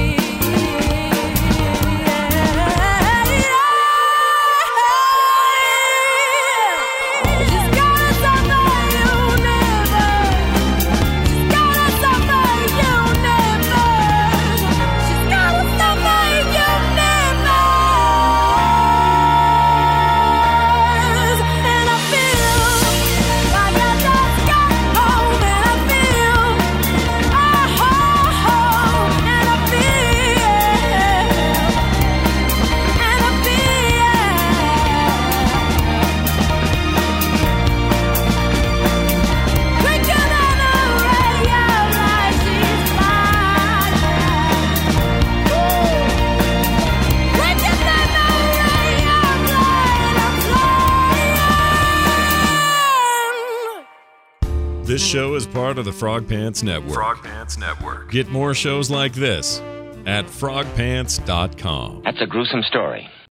she's gotta suffer universe. She's gotta suffer universe. She's gotta suffer universe. And I feel like I just got home. And I feel oh, and I feel and I feel quicker than a ray of light. She's flying. Quicker than a ray of light. I'm flying. This show is part of the Frog Pants Network. Frog Pants Network. Get more shows like this at frog pants dot com. That's a gruesome story.